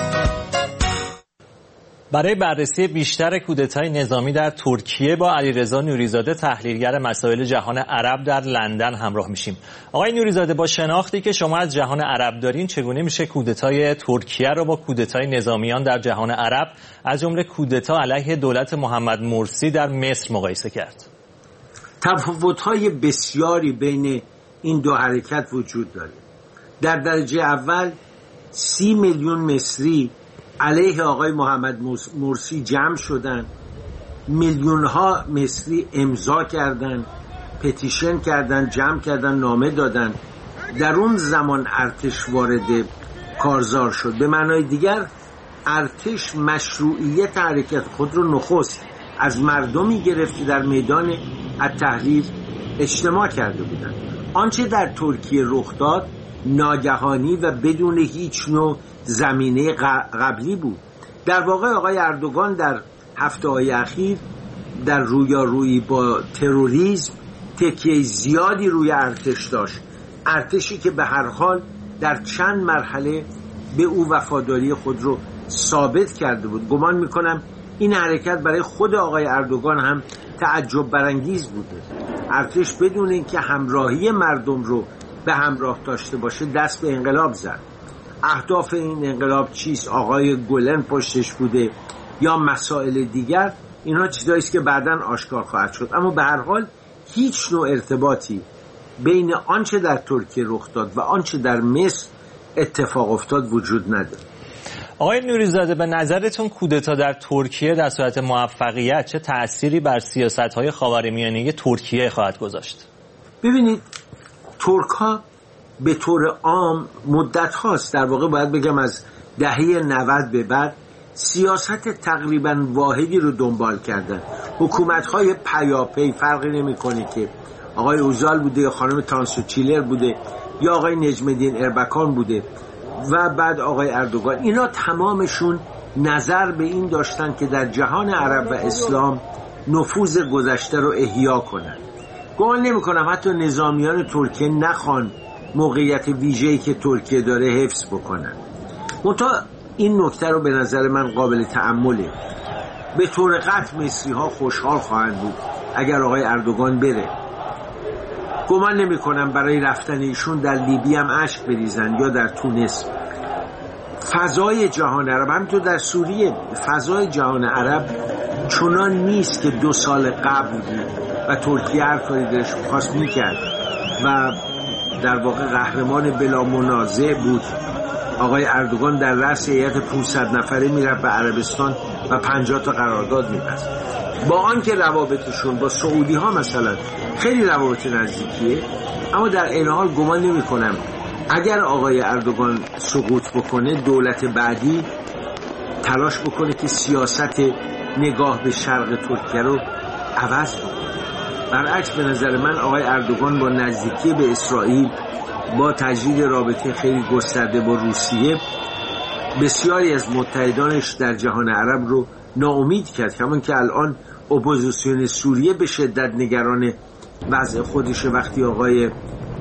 [SPEAKER 1] برای بررسی بیشتر کودتای نظامی در ترکیه با علیرضا نوریزاده تحلیلگر مسائل جهان عرب در لندن همراه میشیم. آقای نوریزاده، با شناختی که شما از جهان عرب دارین چگونه میشه کودتای ترکیه رو با کودتای نظامیان در جهان عرب از جمله کودتا علیه دولت محمد مرسی در مصر مقایسه کرد؟
[SPEAKER 15] تفاوت‌های بسیاری بین این دو حرکت وجود داره. در درجه اول 30 میلیون مصری علیه آقای محمد مرسی جمع شدن، میلیون ها مصری امضا کردن، پتیشن کردن، جمع کردن، نامه دادن. در اون زمان ارتش وارد کارزار شد. به معنای دیگر ارتش مشروعیت حرکت خود رو نخست از مردمی گرفت که در میدان التحریر اجتماع کرده بودند. آنچه در ترکیه رخ داد ناگهانی و بدون هیچ نوع زمینه قبلی بود. در واقع آقای اردوغان در هفته‌های اخیر در رویارویی با تروریسم تکیه زیادی روی ارتش داشت، ارتشی که به هر حال در چند مرحله به او وفاداری خود رو ثابت کرده بود. گمان میکنم این حرکت برای خود آقای اردوغان هم تعجب برانگیز بوده. ارتش بدون اینکه همراهی مردم رو به همراه داشته باشه دست به انقلاب زد. اهداف این انقلاب چیست؟ آقای گولن پشتش بوده یا مسائل دیگر؟ اینها چیزایی است که بعداً آشکار خواهد شد. اما به هر حال هیچ نوع ارتباطی بین آنچه در ترکیه رخ داد و آنچه در مصر اتفاق افتاد وجود نداره.
[SPEAKER 1] آقای نوریزاده، به نظرتون کودتا در ترکیه در صورت موفقیت چه تأثیری بر سیاست‌های خاورمیانه ترکیه خواهد گذاشت؟
[SPEAKER 15] ببینید، ترک‌ها به طور عام مدت هاست، در واقع باید بگم از دهه 90 به بعد، سیاست تقریبا واحدی رو دنبال کردن. حکومت‌های پیاپی، فرقی نمی‌کنه که آقای اوزال بوده یا خانم تانسو چیلر بوده یا آقای نجم‌الدین اربکان بوده و بعد آقای اردوغان، اینا تمامشون نظر به این داشتن که در جهان عرب و اسلام نفوذ گذشته رو احیا کنن. گمان نمی‌کنم حتی نظامیان ترکیه نخوان موقعیت ویژه‌ای که ترکیه داره حفظ بکنن. منتها این نکته رو به نظر من قابل تأمله. به طور قطع مصری‌ها خوشحال خواهند بود اگر آقای اردوغان بره. گمان نمی کنم برای رفتن ایشون در لیبی هم اشک بریزن یا در تونس. فضای جهان عرب، همینطور در سوریه، فضای جهان عرب چنان نیست که 2 سال قبل بود و ترکیه هر کاری دلش خواست میکرد و در واقع قهرمان بلا منازع بود. آقای اردوغان در رأس هیئت 500 نفره میرفت به عربستان و 50 تا قرارداد می‌بست. با آنکه روابطشون با سعودی ها مثلا خیلی روابط نزدیکیه، اما در این حال گمان نمی کنم اگر آقای اردوغان سقوط بکنه دولت بعدی تلاش بکنه که سیاست نگاه به شرق ترکیه رو عوض بکنه. برعکس به نظر من آقای اردوغان با نزدیکی به اسرائیل، با تجدید رابطه خیلی گسترده با روسیه، بسیاری از متحدانش در جهان عرب رو ناامید کرد. همون که الان اپوزیسیون سوریه به شدت نگران وضع خودشه وقتی آقای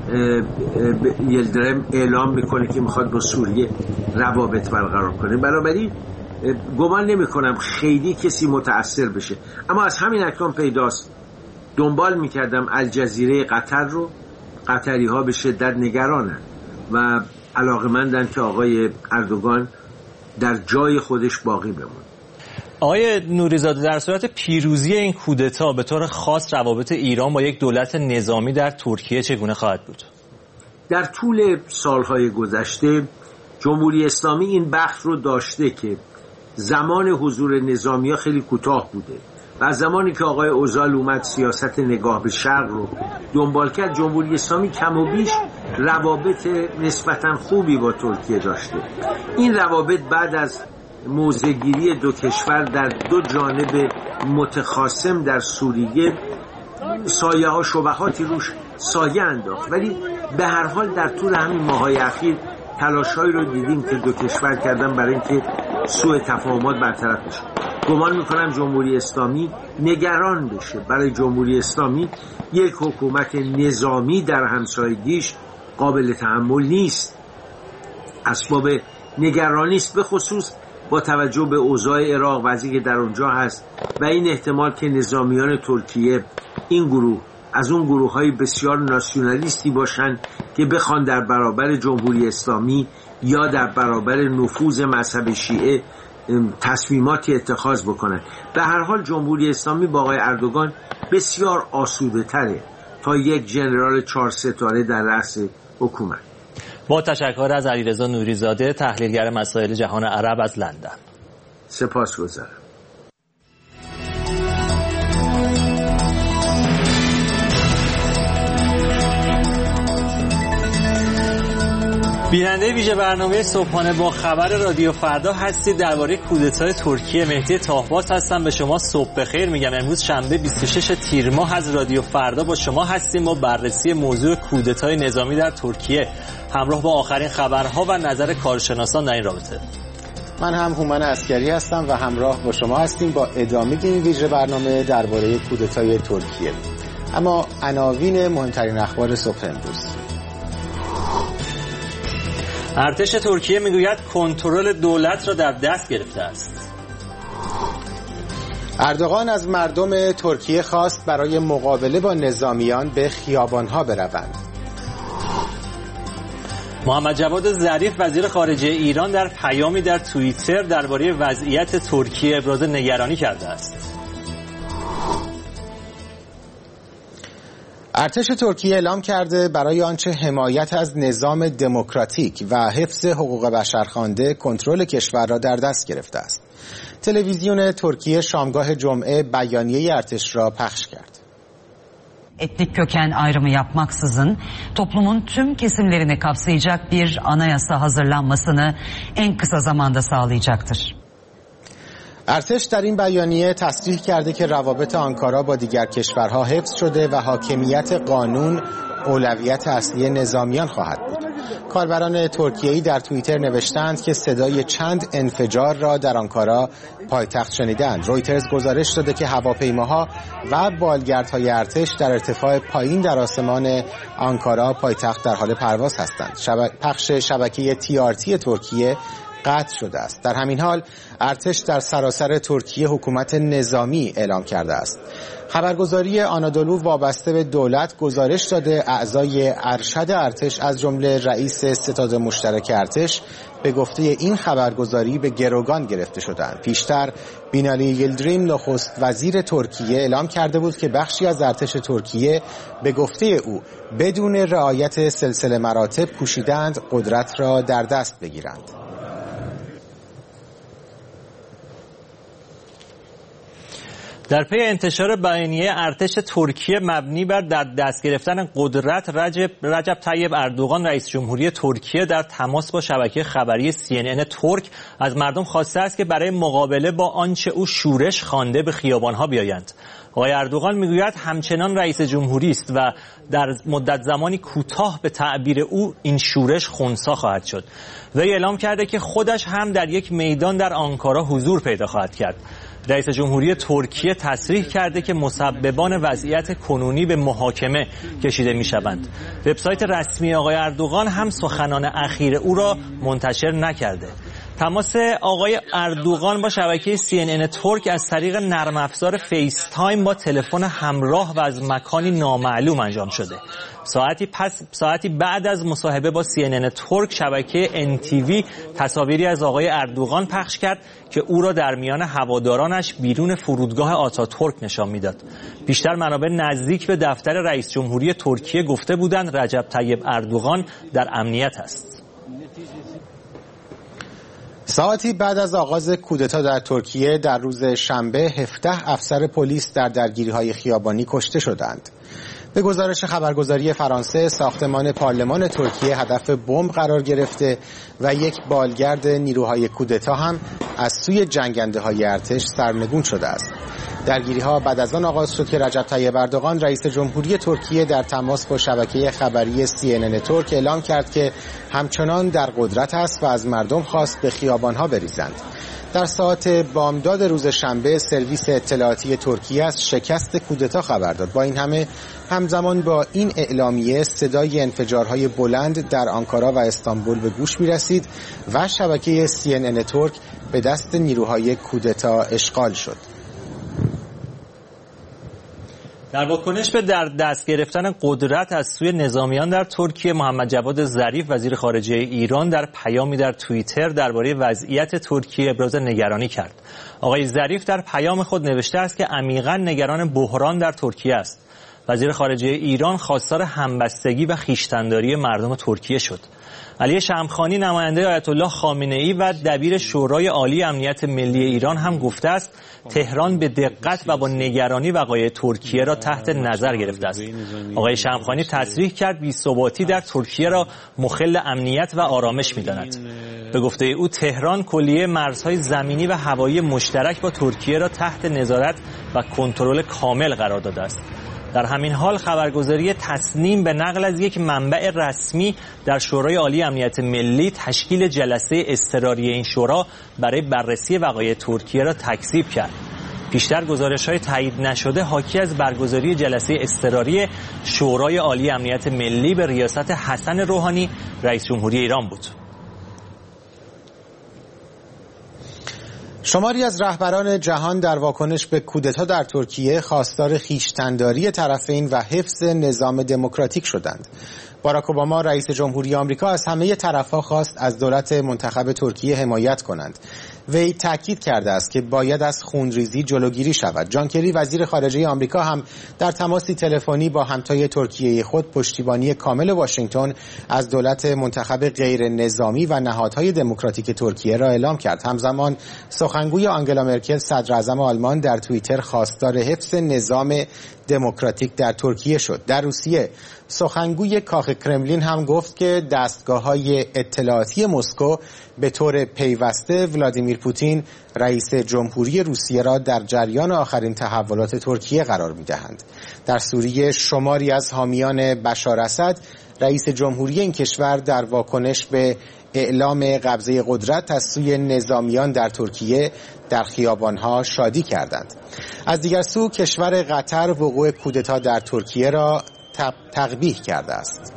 [SPEAKER 15] یلدرم اعلام میکنه که میخواد با سوریه روابط برقرار کنه. بنابراین گمان نمی کنم خیلی کسی متأثر بشه. اما از همین اکنون پیداست دنبال میکردم الجزیره قطر رو، قطری ها به شدت نگرانن و علاقمندن که آقای اردوغان در جای خودش باقی بمونه.
[SPEAKER 1] آقای نوریزاده، در صورت پیروزی این کودتا به طور خاص روابط ایران با یک دولت نظامی در ترکیه چگونه خواهد بود؟
[SPEAKER 15] در طول سالهای گذشته جمهوری اسلامی این بخت رو داشته که زمان حضور نظامی ها خیلی کوتاه بوده و از زمانی که آقای اوزال اومد سیاست نگاه به شرق رو دنبال کرد، جمهوری اسلامی کم و بیش روابط نسبتاً خوبی با ترکیه داشته. این روابط بعد از موضع‌گیری 2 کشور در 2 جانب متخاصم در سوریه سایه ها شبهاتی روش سایه انداخت، ولی به هر حال در طول همین ماهای اخیر تلاش‌هایی رو دیدیم که 2 کشور کردن برای اینکه سوء تفاهمات برطرف بشه. گمان میکنم جمهوری اسلامی نگران بشه. برای جمهوری اسلامی یک حکومت نظامی در همسایگیش قابل تحمل نیست. اسباب نگرانی است، به خصوص با توجه به اوضاع عراق، وضعی که در اونجا هست و این احتمال که نظامیان ترکیه این گروه از اون گروه‌های بسیار ناسیونالیستی باشن که بخوان در برابر جمهوری اسلامی یا در برابر نفوذ مذهب شیعه تصمیماتی اتخاذ بکنن. به هر حال جمهوری اسلامی با آقای اردوغان بسیار آسوده تره تا یک ژنرال 4 ستاره در رأس حکومت.
[SPEAKER 1] با تشکر از علیرضا نوریزاده، تحلیلگر مسائل جهان عرب از لندن.
[SPEAKER 15] سپاسگزارم.
[SPEAKER 1] بیننده ویژه برنامه صبحانه با خبر رادیو فردا هستید. درباره کودتای ترکیه مهدی تاهباز هستم. به شما صبح بخیر میگم. امروز شنبه 26 تیر ماه از رادیو فردا با شما هستیم با بررسی موضوع کودتای نظامی در ترکیه، همراه با آخرین خبرها و نظر کارشناسان در این رابطه.
[SPEAKER 2] من هم هومن عسکری هستم و همراه با شما هستیم با ادامه این ویژه برنامه درباره کودتای ترکیه. اما عناوین مهمترین اخبار صبح امروز.
[SPEAKER 1] ارتش ترکیه میگوید کنترل دولت را در دست گرفته است.
[SPEAKER 2] اردوغان از مردم ترکیه خواست برای مقابله با نظامیان به خیابانها بروند.
[SPEAKER 1] محمد جواد ظریف وزیر خارجه ایران در پیامی در توییتر درباره وضعیت ترکیه ابراز نگرانی کرده است.
[SPEAKER 2] ارتش ترکیه اعلام کرده برای آنچه حمایت از نظام دموکراتیک و حفظ حقوق بشر خوانده کنترل کشور را در دست girifte است. Televizyon Türkiye şamgah Cum'e bayaniye ارتش را پخش کرد.
[SPEAKER 3] Etnik köken ayrımı yapmaksızın toplumun tüm kesimlerini kapsayacak bir anayasa hazırlanmasını en kısa zamanda sağlayacaktır.
[SPEAKER 2] ارتش در این بیانیه تصریح کرده که روابط آنکارا با دیگر کشورها حفظ شده و حاکمیت قانون اولویت اصلی نظامیان خواهد بود. کاربران ترکیه‌ای در توییتر نوشتند که صدای چند انفجار را در آنکارا پایتخت شنیدند. رویترز گزارش داده که هواپیماها و بالگردهای ارتش در ارتفاع پایین در آسمان آنکارا پایتخت در حال پرواز هستند. پخش شبکه TRT ترکیه قطع شده است. در همین حال ارتش در سراسر ترکیه حکومت نظامی اعلام کرده است. خبرگزاری آنادولو وابسته به دولت گزارش داده اعضای ارشد ارتش از جمله رئیس ستاد مشترک ارتش به گفته این خبرگزاری به گروگان گرفته شدند. پیشتر بینالی یلدریم نخست وزیر ترکیه اعلام کرده بود که بخشی از ارتش ترکیه به گفته او بدون رعایت سلسله مراتب کوشیدند قدرت را در دست بگیرند.
[SPEAKER 1] در پی انتشار بیانیه ارتش ترکیه مبنی بر در دست گرفتن قدرت رجب طیب اردوغان رئیس جمهوری ترکیه در تماس با شبکه خبری CNN ترک از مردم خواسته است که برای مقابله با آنچه او شورش خوانده به خیابانها بیایند. آقای اردوغان میگوید همچنان رئیس جمهوری است و در مدت زمانی کوتاه به تعبیر او این شورش خنثی خواهد شد. وی اعلام کرده که خودش هم در یک میدان در آنکارا حضور پیدا خواهد کرد. رئیس جمهوری ترکیه تصریح کرده که مسببان وضعیت کنونی به محاکمه کشیده می‌شوند. وبسایت رسمی آقای اردوغان هم سخنان اخیر او را منتشر نکرده. تماس آقای اردوغان با شبکه CNN ترک از طریق نرم افزار فیس تایم با تلفن همراه و از مکانی نامعلوم انجام شده. ساعتی بعد از مصاحبه با CNN ترک شبکه NTV تصاویری از آقای اردوغان پخش کرد که او را در میان هوادارانش بیرون فرودگاه آتاتورک نشان میداد. بیشتر منابع نزدیک به دفتر رئیس جمهوری ترکیه گفته بودند رجب طیب اردوغان در امنیت است.
[SPEAKER 2] ساعتی بعد از آغاز کودتا در ترکیه در روز شنبه 17 افسر پلیس در درگیری‌های خیابانی کشته شدند. به گزارش خبرگزاری فرانسه ساختمان پارلمان ترکیه هدف بمب قرار گرفته و یک بالگرد نیروهای کودتا هم از سوی جنگنده‌های ارتش سرنگون شده است. درگیری‌ها بعد از آن آغاز شد که رجب طیب اردوغان رئیس جمهوری ترکیه در تماس با شبکه خبری CNN ترک اعلام کرد که همچنان در قدرت است و از مردم خواست به خیابان‌ها بریزند. در ساعت بامداد روز شنبه سرویس اطلاعاتی ترکیه از شکست کودتا خبر داد. با این همه همزمان با این اعلامیه صدای انفجارهای بلند در آنکارا و استانبول به گوش می‌رسید و شبکه CNN ترک به دست نیروهای کودتا اشغال شد.
[SPEAKER 1] در واکنش به در دست گرفتن قدرت از سوی نظامیان در ترکیه، محمد جواد ظریف وزیر خارجه ایران در پیامی در توییتر درباره وضعیت ترکیه ابراز نگرانی کرد. آقای ظریف در پیام خود نوشته است که عمیقاً نگران بحران در ترکیه است. وزیر خارجه ایران خواستار همبستگی و خویشتن‌داری مردم ترکیه شد. علی شمخانی نماینده آیت الله خامنه‌ای و دبیر شورای عالی امنیت ملی ایران هم گفته است تهران به دقت و با نگرانی وقایع ترکیه را تحت نظر گرفته است. آقای شمخانی تصریح کرد بی‌ثباتی در ترکیه را مخل امنیت و آرامش می‌داند. به گفته او تهران کلیه مرزهای زمینی و هوایی مشترک با ترکیه را تحت نظارت و کنترل کامل قرار داده است. در همین حال خبرگزاری تسنیم به نقل از یک منبع رسمی در شورای عالی امنیت ملی تشکیل جلسه اضطراری این شورا برای بررسی وقایع ترکیه را تکذیب کرد. پیشتر گزارش‌های تایید نشده حاکی از برگزاری جلسه اضطراری شورای عالی امنیت ملی به ریاست حسن روحانی رئیس جمهوری ایران بود.
[SPEAKER 2] شماری از رهبران جهان در واکنش به کودتا در ترکیه خواستار خویشتن‌داری طرفین و حفظ نظام دموکراتیک شدند. باراک اوباما رئیس جمهوری آمریکا از همه طرف‌ها خواست از دولت منتخب ترکیه حمایت کنند. وی تاکید کرده است که باید از خونریزی جلوگیری شود. جان کری وزیر خارجه آمریکا هم در تماسی تلفنی با همتای ترکیه خود پشتیبانی کامل واشنگتن از دولت منتخب غیر نظامی و نهادهای دموکراتیک ترکیه را اعلام کرد. همزمان سخنگوی آنگلا مرکل صدر اعظم آلمان در توییتر خواستار حفظ نظام دموکراتیک در ترکیه شد. در روسیه سخنگوی کاخ کرملین هم گفت که دستگاه‌های اطلاعاتی مسکو به طور پیوسته ولادیمیر پوتین رئیس جمهوری روسیه را در جریان آخرین تحولات ترکیه قرار می‌دهند. در سوریه شماری از حامیان بشار اسد رئیس جمهوری این کشور در واکنش به اعلام قبضه قدرت از سوی نظامیان در ترکیه در خیابانها شادی کردند. از دیگر سو کشور قطر وقوع کودتا در ترکیه را تقبیح کرده است.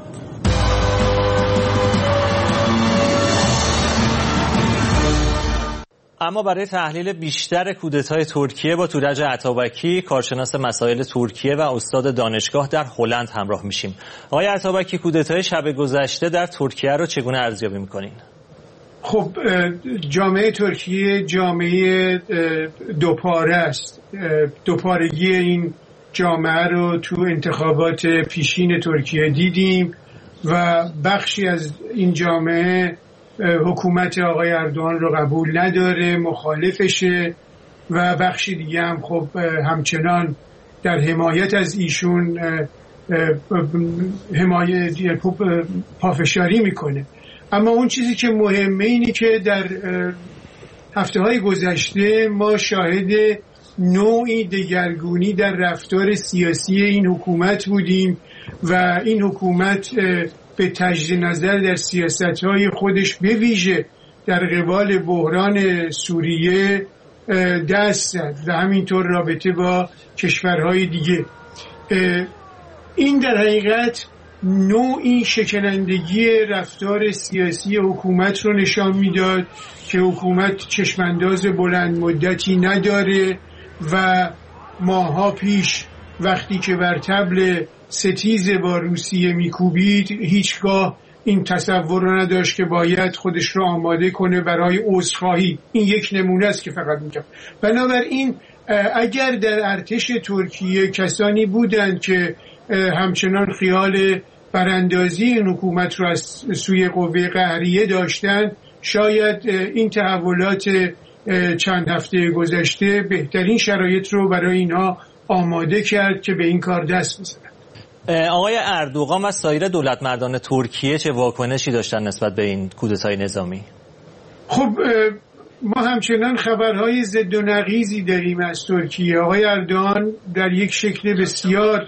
[SPEAKER 1] اما برای تحلیل بیشتر کودتای ترکیه با تورج عطابکی، کارشناس مسائل ترکیه و استاد دانشگاه در هلند همراه میشیم. آقای عطابکی، کودتای شب گذشته در ترکیه رو چگونه ارزیابی میکنین؟
[SPEAKER 5] خب جامعه ترکیه جامعه دوپاره است. دوپارگی این جامعه رو تو انتخابات پیشین ترکیه دیدیم و بخشی از این جامعه حکومت آقای اردوغان رو قبول نداره، مخالفشه و بخشی دیگه هم خب همچنان در حمایت از ایشون پافشاری میکنه. اما اون چیزی که مهمه اینه که در هفته‌های گذشته ما شاهد نوعی دگرگونی در رفتار سیاسی این حکومت بودیم و این حکومت به تجدید نظر در سیاست‌های خودش به ویژه در قبال بحران سوریه دست زد و همینطور رابطه با کشورهای دیگه. این در حقیقت نوعی شکنندگی رفتار سیاسی حکومت رو نشان میداد که حکومت چشمانداز بلند مدتی نداره و ماها پیش وقتی که بر طبل ستیز با روسیه میکوبید هیچگاه این تصور رو نداشت که باید خودش رو آماده کنه برای عذرخواهی. این یک نمونه است که فقط میگم. بنابراین اگر در ارتش ترکیه کسانی بودند که همچنان خیال براندازی این حکومت رو از سوی قوه قهریه داشتند، شاید این تحولات چند هفته گذشته بهترین شرایط رو برای اینها آماده کرد که به این کار دست بزنند.
[SPEAKER 1] آقای اردوغان و سایر دولت مردان ترکیه چه واکنشی داشتن نسبت به این کودتای نظامی؟
[SPEAKER 5] خب ما همچنان خبرهای ضد و نقیضی داریم از ترکیه. آقای اردوغان در یک شکل بسیار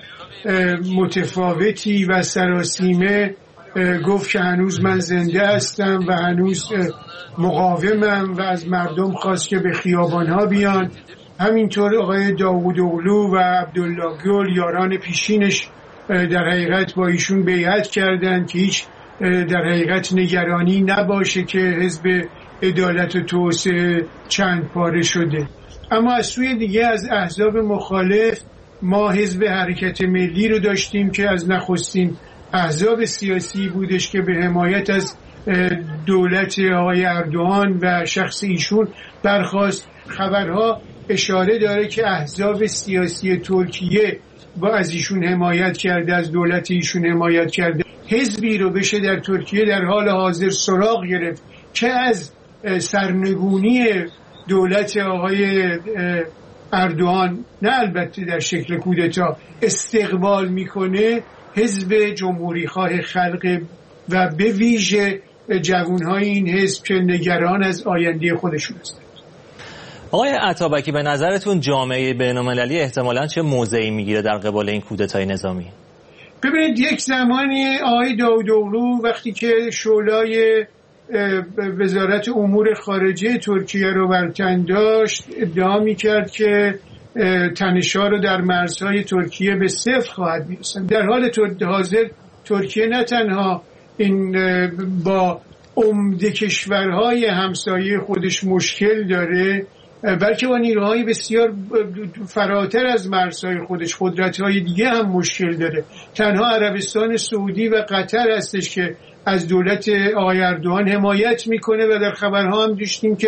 [SPEAKER 5] متفاوتی و سراسیمه گفت که هنوز من زنده هستم و هنوز مقاومم و از مردم خواست که به خیابانها بیان. همینطور آقای داوودوغلو و عبدالله گل یاران پیشینش در حقیقت با ایشون بیعت کردند که هیچ در حقیقت نگرانی نباشه که حزب عدالت و توسعه چند پاره شده. اما از سوی دیگه از احزاب مخالف ما حزب حرکت ملی رو داشتیم که از نخستین احزاب سیاسی بودش که به حمایت از دولت آقای اردوغان و شخص ایشون برخاست. خبرها اشاره داره که احزاب سیاسی ترکیه با از ایشون حمایت کرده، از دولت ایشون حمایت کرده. حزبی رو بشه در ترکیه در حال حاضر سراغ گرفت که از سرنگونی دولت آقای اردوغان نه البته در شکل کودتا استقبال میکنه حزب جمهوریخواه خلق و به ویژه جوانهای این حزب که نگران از آینده خودشون هستند.
[SPEAKER 1] آقای عطابکی، به نظرتون جامعه بین‌المللی احتمالاً چه موضعی میگیره در قبال این کودتای نظامی؟
[SPEAKER 5] ببینید یک زمانی آقای داوودوغلو وقتی که شعلای وزارت امور خارجه ترکیه رو بر تن داشت ادعا میکرد که تنش‌ها رو در مرزهای ترکیه به صفر خواهد می‌رساند. در حال حاضر ترکیه نه تنها این با عمده کشورهای همسایه خودش مشکل داره، بلکه با نیروهای بسیار فراتر از مرزهای خودش قدرت‌های دیگه هم مشکل داره. تنها عربستان سعودی و قطر هستش که از دولت آقای اردوغان حمایت میکنه و در خبرها هم داشتیم که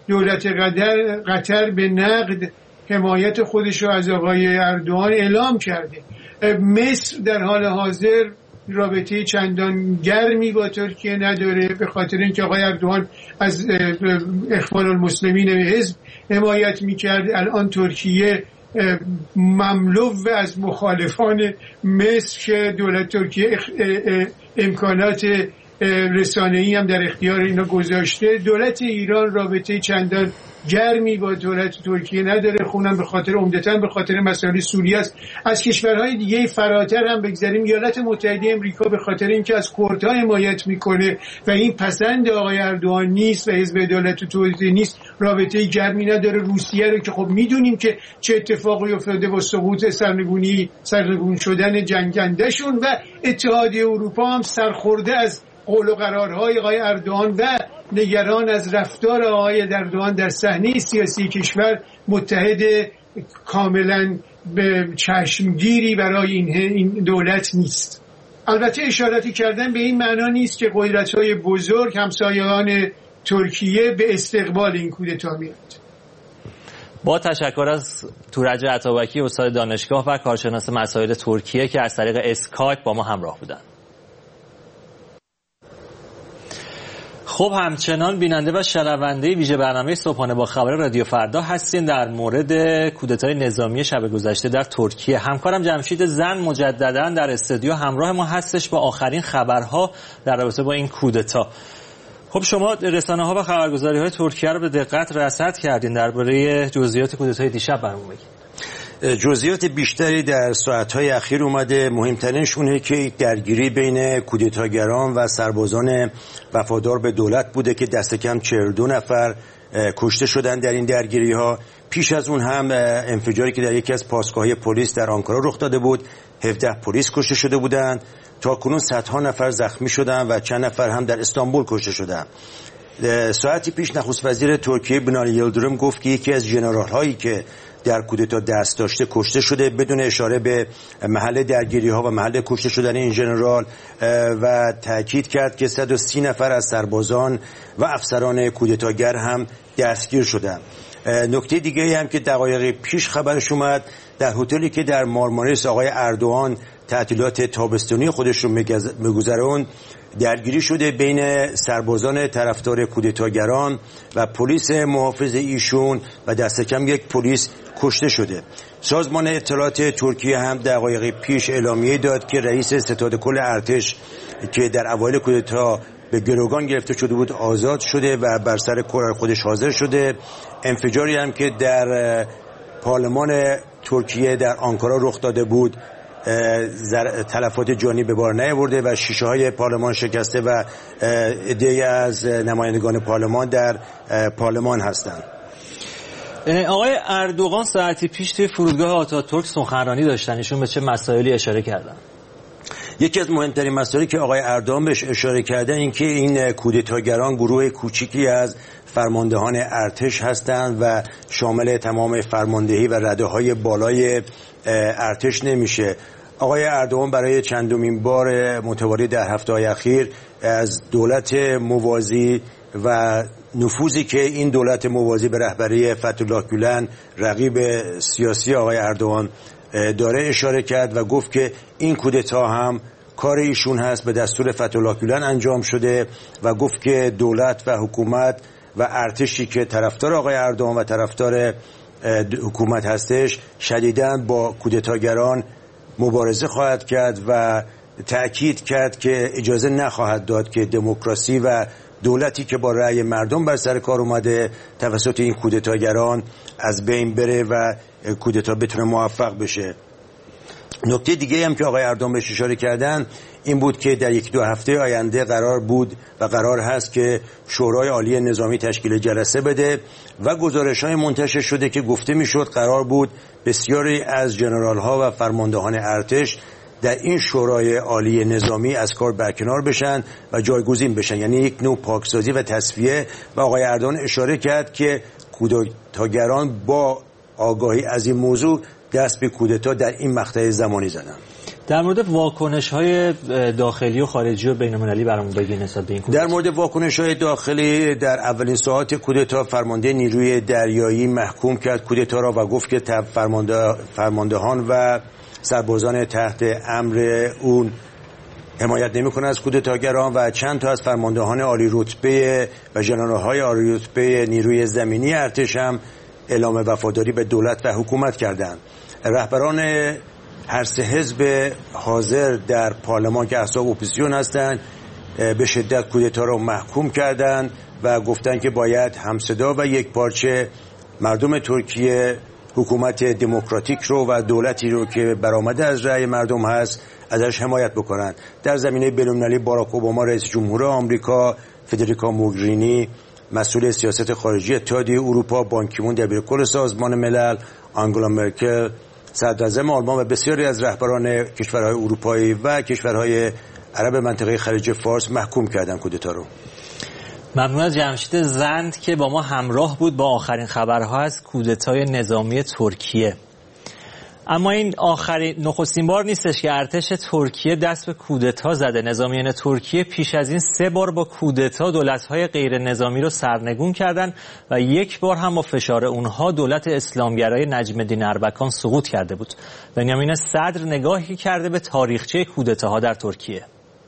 [SPEAKER 5] دولت قطر به نقد حمایت خودش رو از آقای اردوغان اعلام کرده. مصر در حال حاضر رابطه چندان گرمی با ترکیه نداره، به خاطر اینکه آقای اردوغان از اخوان المسلمین حزب حمایت میکرد. الان ترکیه مملو از مخالفان مصر که دولت ترکیه امکانات رسانه‌ای هم در اختیار اینا گذاشته. دولت ایران رابطه چندان گرمی با دولت ترکیه نداره، خونم عمدتاً به خاطر مسائل سوریه است. از کشورهای دیگه فراتر هم بگذاریم، ایالات متحده امریکا به خاطر اینکه از کردها حمایت میکنه و این پسند آقای اردوغان نیست و حزب عدالت و توسعه نیست، رابطه گرمی نداره. روسیه رو که خب میدونیم که چه اتفاقی افتاده با سقوط سرنگون شدن جنگندهشون، و اتحادیه اروپا هم سرخورده از قول و قرارهای آقای اردوغان و نگران از رفتار آقای اردوغان در صحنه سیاسی کشور، متحد کاملا به چشمگیری برای این دولت نیست. البته اشاراتی کردن به این معنا نیست که قدرت‌های بزرگ همسایگان ترکیه به استقبال این کودتا میاد.
[SPEAKER 1] با تشکر از تورج عطابکی، استاد دانشگاه و کارشناس مسائل ترکیه که از طریق اسکایپ با ما همراه بودند. خب همچنان بیننده و شنونده ویژه برنامه صبحانه با خبر رادیو فردا هستین. در مورد کودتای نظامی شب گذشته در ترکیه همکارم جمشید زن مجددا در استودیو همراه ما هستش با آخرین خبرها در رابطه با این کودتا. خب شما رسانه‌ها و خبرگزاری‌های ترکیه رو به دقت رصد کردین، درباره جزئیات کودتای دیشب برامون بگید.
[SPEAKER 6] جزئیات بیشتری در ساعت‌های اخیر اومده. مهمترینش اونه که درگیری بین کودتاگران و سربازان وفادار به دولت بوده که دست کم 42 نفر کشته شدن در این درگیری‌ها. پیش از اون هم انفجاری که در یکی از پاسگاه‌های پلیس در آنکارا رخ داده بود، 17 پلیس کشته شده بودند. تا کنون صدها نفر زخمی شدند و چند نفر هم در استانبول کشته شدند. ساعتی پیش نخست وزیر ترکیه بینالی یلدرم گفت که یکی از ژنرال‌هایی که در کودتا دست داشته کشته شده، بدون اشاره به محل درگیری ها و محل کشته شدن این ژنرال، و تاکید کرد که 130 نفر از سربازان و افسران کودتاگر هم دستگیر شدند. نکته دیگه هم که دقایق پیش خبرش اومد، در هتلی که در مارماریس آقای اردوغان تعطیلات تابستانی خودش رو میگذرون، درگیری شده بین سربازان طرفدار کودتاگران و پلیس محافظ ایشون و دست کم یک پلیس کشته شده. سازمان اطلاعات ترکیه هم دقایق پیش اعلامیه داد که رئیس ستاد کل ارتش که در اوایل کودتا به گروگان گرفته شده بود آزاد شده و بر سر کار خودش حاضر شده. انفجاری هم که در پارلمان ترکیه در آنکارا رخ داده بود تلفات جانی به بار نیاورده و شیشه های پارلمان شکسته و عده‌ای از نمایندگان پارلمان در پارلمان هستند.
[SPEAKER 1] آقای اردوغان ساعتی پیش توی فرودگاه آتاتورک سخنرانی داشتن، ایشون به چه مسائلی اشاره کردن؟
[SPEAKER 6] یکی از مهمترین مسائلی که آقای اردوغان بهش اشاره کردن این که این کودتاگران گروه کوچیکی از فرماندهان ارتش هستند و شامل تمام فرماندهی و رده‌های بالای ارتش نمیشه. آقای اردوغان برای چندمین بار متوالی در هفته‌های اخیر از دولت موازی و نفوذی که این دولت موازی به رهبری فتح‌الله گولن رقیب سیاسی آقای اردوغان داره اشاره کرد و گفت که این کودتا هم کار ایشون هست، به دستور فتح‌الله گولن انجام شده و گفت که دولت و حکومت و ارتشی که طرفدار آقای اردوغان و طرفدار حکومت هستش شدیداً با کودتاگران مبارزه خواهد کرد و تأکید کرد که اجازه نخواهد داد که دموکراسی و دولتی که با رأی مردم بر سر کار اومده توسط این کودتاگران از بین بره و کودتا بتونه موفق بشه. نکته دیگه هم که آقای اردوغان بهش اشاره کردن این بود که در یک دو هفته آینده قرار بود و قرار هست که شورای عالی نظامی تشکیل جلسه بده و گزارش‌های منتشر شده که گفته میشد قرار بود بسیاری از ژنرال‌ها و فرماندهان ارتش در این شورای عالی نظامی از کار برکنار بشن و جایگزین بشن، یعنی یک نوع پاکسازی و تصفیه. و آقای اردوغان اشاره کرد که کودتاگران با آگاهی از این موضوع دست به کودتا در این مقطع زمانی زدن.
[SPEAKER 1] در مورد واکنش‌های داخلی و خارجی و بین‌المللی برامون بگین نسبت به این کودتا.
[SPEAKER 6] در مورد واکنش‌های داخلی، در اولین ساعات کودتا فرمانده نیروی دریایی محکوم کرد کودتا را و گفت که فرماندهان و سربازان تحت امر اون حمایت نمی‌کنند از کودتاگران و چند تا از فرماندهان عالی رتبه و ژنرال‌های عالی رتبه نیروی زمینی ارتش هم اعلام وفاداری به دولت و حکومت کردند. رهبران هر سه حزب حاضر در پارلمان که احزاب اپوزیسیون هستند به شدت کودتا را محکوم کردند و گفتند که باید همصدا و یک پارچه مردم ترکیه حکومت دموکراتیک رو و دولتی رو که برآمده از رأی مردم هست ازش حمایت بکنند. در زمینه بین‌المللی باراک اوباما رئیس جمهور آمریکا، فدریکا موگرینی مسئول سیاست خارجی اتحادیه اروپا، بان کی مون دبیرکل سازمان ملل، آنگلا مرکل صدراعظم آلمان و بسیاری از رهبران کشورهای اروپایی و کشورهای عرب منطقه خلیج فارس محکوم کردند کودتا رو.
[SPEAKER 1] ممنون از جمشید زند که با ما همراه بود با آخرین خبرها از کودتای نظامی ترکیه. اما این نخستین بار نیستش که ارتش ترکیه دست به کودتا زده. نظامیان ترکیه پیش از این 3 بار با کودتا دولت‌های غیر نظامی رو سرنگون کردند و 1 بار هم با فشار اونها دولت اسلامگرای نجم الدین اربکان سقوط کرده بود. بنیامین صدر نگاهی کرده به تاریخچه کودتاها در ترکیه.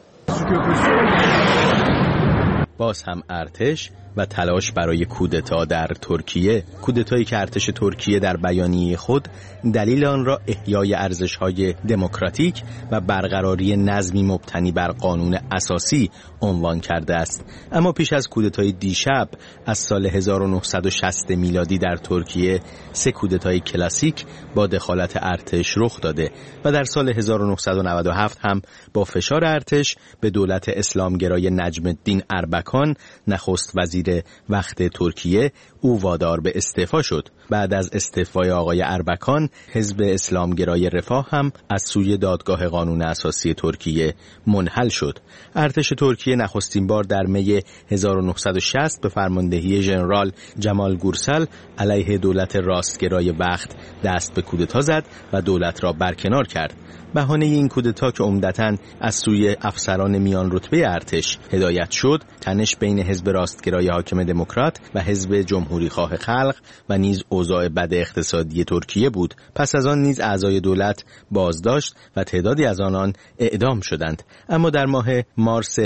[SPEAKER 7] باز هم ارتش و تلاش برای کودتا در ترکیه. کودتایی که ارتش ترکیه در بیانیه خود دلیل آن را احیای ارزش‌های دموکراتیک و برقراری نظمی مبتنی بر قانون اساسی عنوان کرده است. اما پیش از کودتای دیشب از سال 1960 میلادی در ترکیه 3 کودتای کلاسیک با دخالت ارتش رخ داده و در سال 1997 هم با فشار ارتش به دولت اسلامگرای نجم الدین اربکان نخست وزیر وقت ترکیه او وادار به استعفا شد. بعد از استعفای آقای اربکان حزب اسلامگرای رفاه هم از سوی دادگاه قانون اساسی ترکیه منحل شد. ارتش ترکیه نخستین بار در می 1960 به فرماندهی ژنرال جمال گورسل علیه دولت راستگرای وقت دست به کودتا زد و دولت را برکنار کرد. بهانه این کودتا که عمدتاً از سوی افسران میان رتبه ارتش هدایت شد، تنش بین حزب راستگرای حاکم دموکرات و حزب جمهوری خواه خلق و نیز اوضاع بد اقتصادی ترکیه بود. پس از آن نیز اعضای دولت بازداشت و تعدادی از آنان اعدام شدند. اما در ماه مارس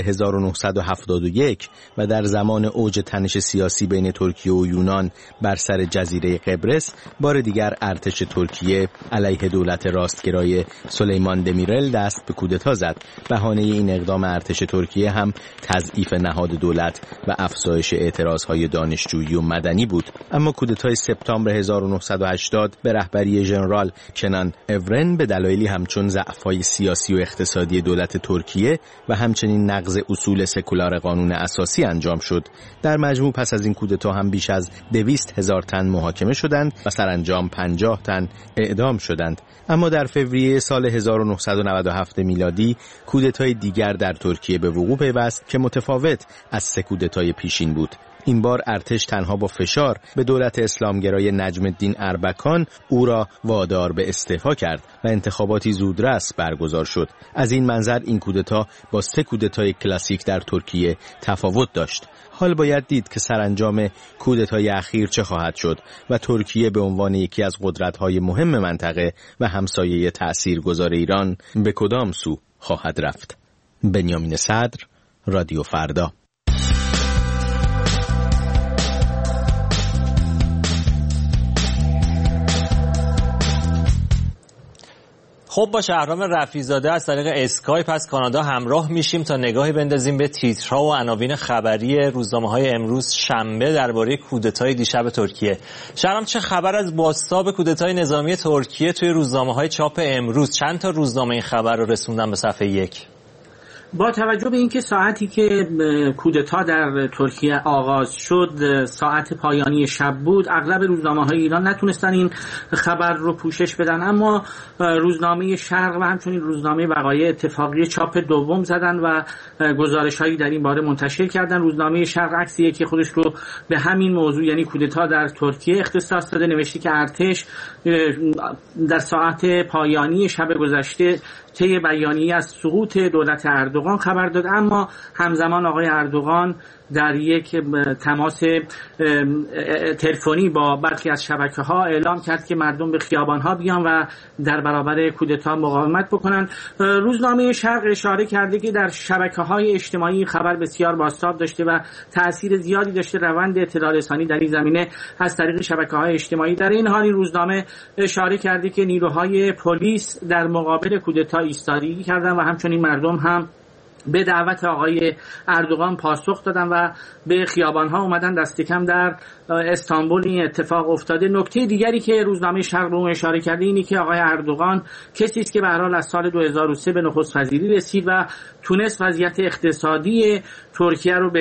[SPEAKER 7] 1971 و در زمان اوج تنش سیاسی بین ترکیه و یونان بر سر جزیره قبرس، بار دیگر ارتش ترکیه علیه دولت راستگرای سلیمان دمیرل دست به کودتا زد. بهانه این اقدام ارتش ترکیه هم تضعیف نهاد دولت و افزایش اعتراضهای دانشجویی و مدنی بود. اما کودتای سپتامبر 1980 به رهبری ژنرال کنان اورن به دلایلی همچون ضعف‌های سیاسی و اقتصادی دولت ترکیه و همچنین نقض اصول سکولار قانون اساسی انجام شد. در مجموع پس از این کودتا هم بیش از 200,000 تن محاکمه شدند و سرانجام 50 تن اعدام شدند. اما در فوریه سال 1997 میلادی کودتای دیگر در ترکیه به وقوع پیوست که متفاوت از 3 کودتای پیشین بود. این بار ارتش تنها با فشار به دولت اسلامگرای نجم الدین اربکان او را وادار به استعفا کرد و انتخاباتی زودرس برگزار شد. از این منظر این کودتا با 3 کودتای کلاسیک در ترکیه تفاوت داشت. حال باید دید که سرانجام کودتای اخیر چه خواهد شد و ترکیه به عنوان یکی از قدرت‌های مهم منطقه و همسایه تأثیرگذار ایران به کدام سو خواهد رفت. بنیامین صدر، رادیو فردا.
[SPEAKER 1] خب با شهرام رفیع‌زاده از طریق اسکایپ از کانادا همراه میشیم تا نگاهی بندازیم به تیترها و عناوین خبری روزنامه‌های امروز شنبه درباره کودتای دیشب ترکیه. شهرام، چه خبر از بازتاب کودتای نظامی ترکیه توی روزنامه‌های چاپ امروز؟ چند تا روزنامه این خبر رو رسوندن به صفحه 1؟
[SPEAKER 15] با توجه به اینکه ساعتی که کودتا در ترکیه آغاز شد ساعت پایانی شب بود، اغلب روزنامه‌های ایران نتونستن این خبر رو پوشش بدن، اما روزنامه شرق و همچنین روزنامه وقایع اتفاقی چاپ دوم زدن و گزارش‌هایی در این باره منتشر کردن. روزنامه شرق عکسی که خودش رو به همین موضوع یعنی کودتا در ترکیه اختصاص داده نوشته که ارتش در ساعت پایانی شب گذشته طی بیانیه از سقوط دولت اردوغان خبر داد، اما همزمان آقای اردوغان در یک تماس تلفنی با برخی از شبکه‌ها اعلام کرد که مردم به خیابان‌ها بیان و در برابر کودتا مقاومت بکنن. روزنامه شرق اشاره کرده که در شبکه‌های اجتماعی خبر بسیار بازتاب داشته و تأثیر زیادی داشته روند اطلاع رسانی در این زمینه از طریق شبکه‌های اجتماعی. در این حال این روزنامه اشاره کرده که نیروهای پلیس در مقابل کودتا ایستادگی کردن و همچنین مردم هم به دعوت آقای اردوغان پاسخ دادن و به خیابان‌ها اومدن. دست کم در استانبول این اتفاق افتاده. نکته دیگری که روزنامه شرق رو اشاره کرده اینه که آقای اردوغان کسی است که به هر حال از سال 2003 به نخست وزیری رسید و تونست وضعیت اقتصادی ترکیه رو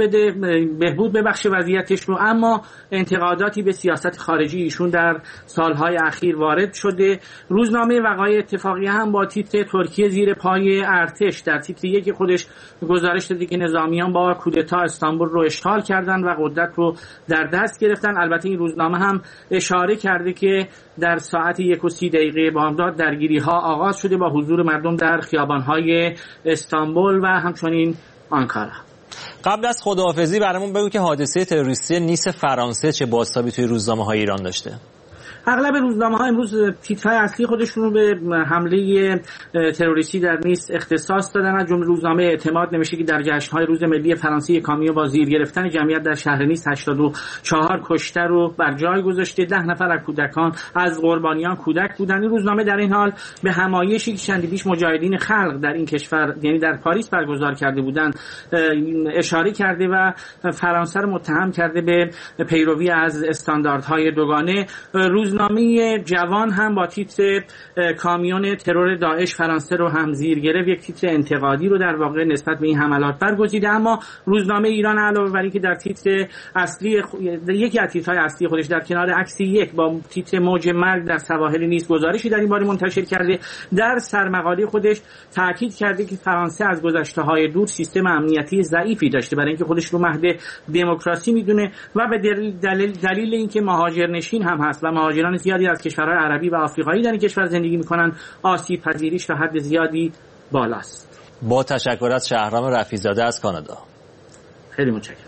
[SPEAKER 15] بهبود ببخشه وضعیتش رو، اما انتقاداتی به سیاست خارجی ایشون در سالهای اخیر وارد شده. روزنامه وقایع اتفاقی هم با تیتر ترکیه زیر پای ارتش در تیتر یک خودش گزارش داده که نظامیان با کودتا استانبول رو اشغال کردن و قدرت رو در دست گرفتن. البته این روزنامه هم اشاره کرده که در ساعت 1:30 بامداد درگیری‌ها آغاز شده با حضور مردم در خیابان‌های استانبول و همچنین آنکارا.
[SPEAKER 1] قبل از خداحافظی برامون بگو که حادثه تروریستی نیس فرانسه چه بازتابی توی روزنامه‌های ایران داشته؟
[SPEAKER 15] اغلب روزنامه‌ها امروز تیترهای اصلی خودشون رو به حمله تروریستی در نیس اختصاص دادن. از جمله روزنامه اعتماد نوشته که در جشن‌های روز ملی فرانسه کامیو با زیر گرفتن جمعیت در شهر نیس 84 کشته رو بر جای گذاشته. 10 نفر از کودکان از قربانیان کودک بودند. این روزنامه در این حال به همایشی که چندی پیش مجاهدین خلق در این کشور یعنی در پاریس برگزار کرده بودند اشاره کرده و فرانسه رو متهم کرده به پیروی از استانداردهای دوگانه. روزنامه جوان هم با تیتر کامیون ترور داعش فرانسه رو هم زیر گرفت، یک تیتر انتقادی رو در واقع نسبت به این حملات برگزیده. اما روزنامه ایران علاوه بر اینکه در تیتر اصلی یکی از تیترهای اصلی خودش در کنار عکسی یک با تیتر موج مرگ در سواحل نیس گزارشی در این باره منتشر کرده، در سرمقاله خودش تاکید کرده که فرانسه از گذشته‌های دور سیستم امنیتی ضعیفی داشته برای اینکه خودش رو مهد دموکراسی میدونه و به دلیل اینکه مهاجرنشین هم هست و مهاجران زیادی از کشورهای عربی و آفریقایی در این کشور زندگی میکنن، آسیب پذیریش تا حد زیادی بالاست.
[SPEAKER 1] با تشکر از شهرام رفیع‌زاده از کانادا.
[SPEAKER 15] خیلی متشکرم.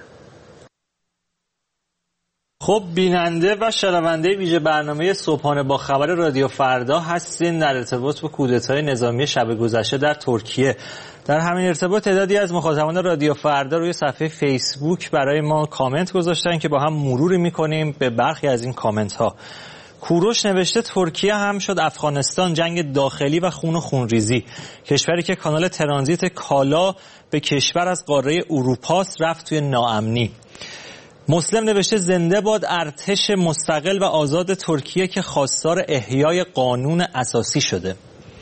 [SPEAKER 1] خب بیننده و شنونده ویژه برنامه صبحانه با خبر رادیو فردا هستین در ارتباط با کودتای نظامی شب گذشته در ترکیه. در همین ارتباط تعدادی از مخاطبان رادیو فردا روی صفحه فیسبوک برای ما کامنت گذاشتن که با هم مروری میکنیم به برخی از این کامنت ها. کوروش نوشته ترکیه هم شد افغانستان، جنگ داخلی و خون و خونریزی. کشوری که کانال ترانزیت کالا به کشور از قاره اروپاست رفت توی ناامنی. مسلم نوشته زنده باد ارتش مستقل و آزاد ترکیه که خواستار احیای قانون اساسی شده.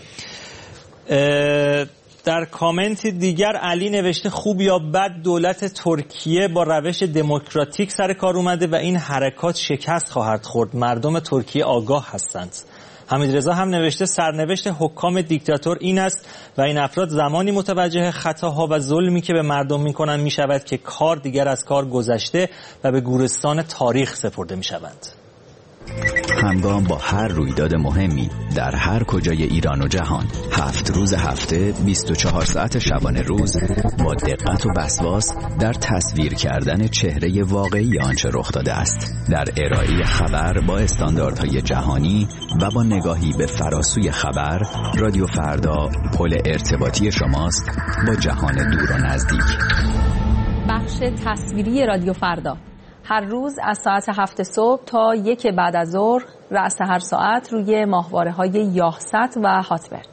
[SPEAKER 1] در کامنت دیگر علی نوشته خوب یا بد دولت ترکیه با روش دموکراتیک سر کار اومده و این حرکات شکست خواهد خورد. مردم ترکیه آگاه هستند. حمیدرضا هم نوشته سرنوشت حکام دیکتاتور این است و این افراد زمانی متوجه خطاها و ظلمی که به مردم میکنن میشود که کار دیگر از کار گذشته و به گورستان تاریخ سپرده میشوند.
[SPEAKER 14] همگام با هر رویداد مهمی در هر کجای ایران و جهان 7 روز هفته 24 ساعت شبانه روز با دقت و وسواس در تصویر کردن چهره واقعی آنچه رخ داده است، در ارائه خبر با استانداردهای جهانی و با نگاهی به فراسوی خبر. رادیو فردا پل ارتباطی شماست با جهان دور و نزدیک.
[SPEAKER 16] بخش تصویری رادیو فردا هر روز از ساعت 7 صبح تا 1 بعد از ظهر رأس هر ساعت روی ماهواره‌های یاهست و هاتبرد.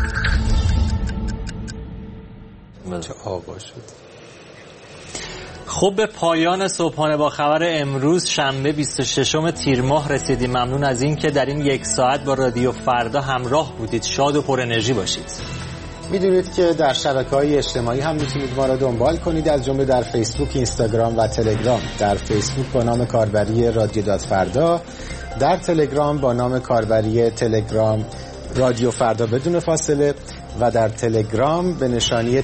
[SPEAKER 2] چه آقا شد.
[SPEAKER 1] خب به پایان صبحانه با خبر امروز شنبه 26 تیر ماه رسیدیم. ممنون از این که در این یک ساعت با رادیو فردا همراه بودید. شاد و پر انرژی باشید.
[SPEAKER 2] میدونید که در شبکه‌های اجتماعی هم میتونید ما را دنبال کنید، از جمله در فیسبوک، اینستاگرام و تلگرام. در فیسبوک با نام کاربری رادیو فردا، در تلگرام با نام کاربری تلگرام رادیو فردا بدون فاصله و در تلگرام به نشانی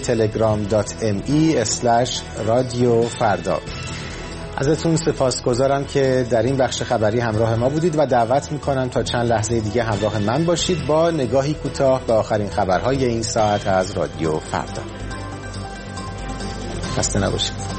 [SPEAKER 2] telegram.me/رادیو فردا. ازتون سپاسگزارم که در این بخش خبری همراه ما بودید و دعوت میکنم تا چند لحظه دیگه همراه من باشید با نگاهی کوتاه به آخرین خبرهای این ساعت از رادیو فردا. خسته نباشید.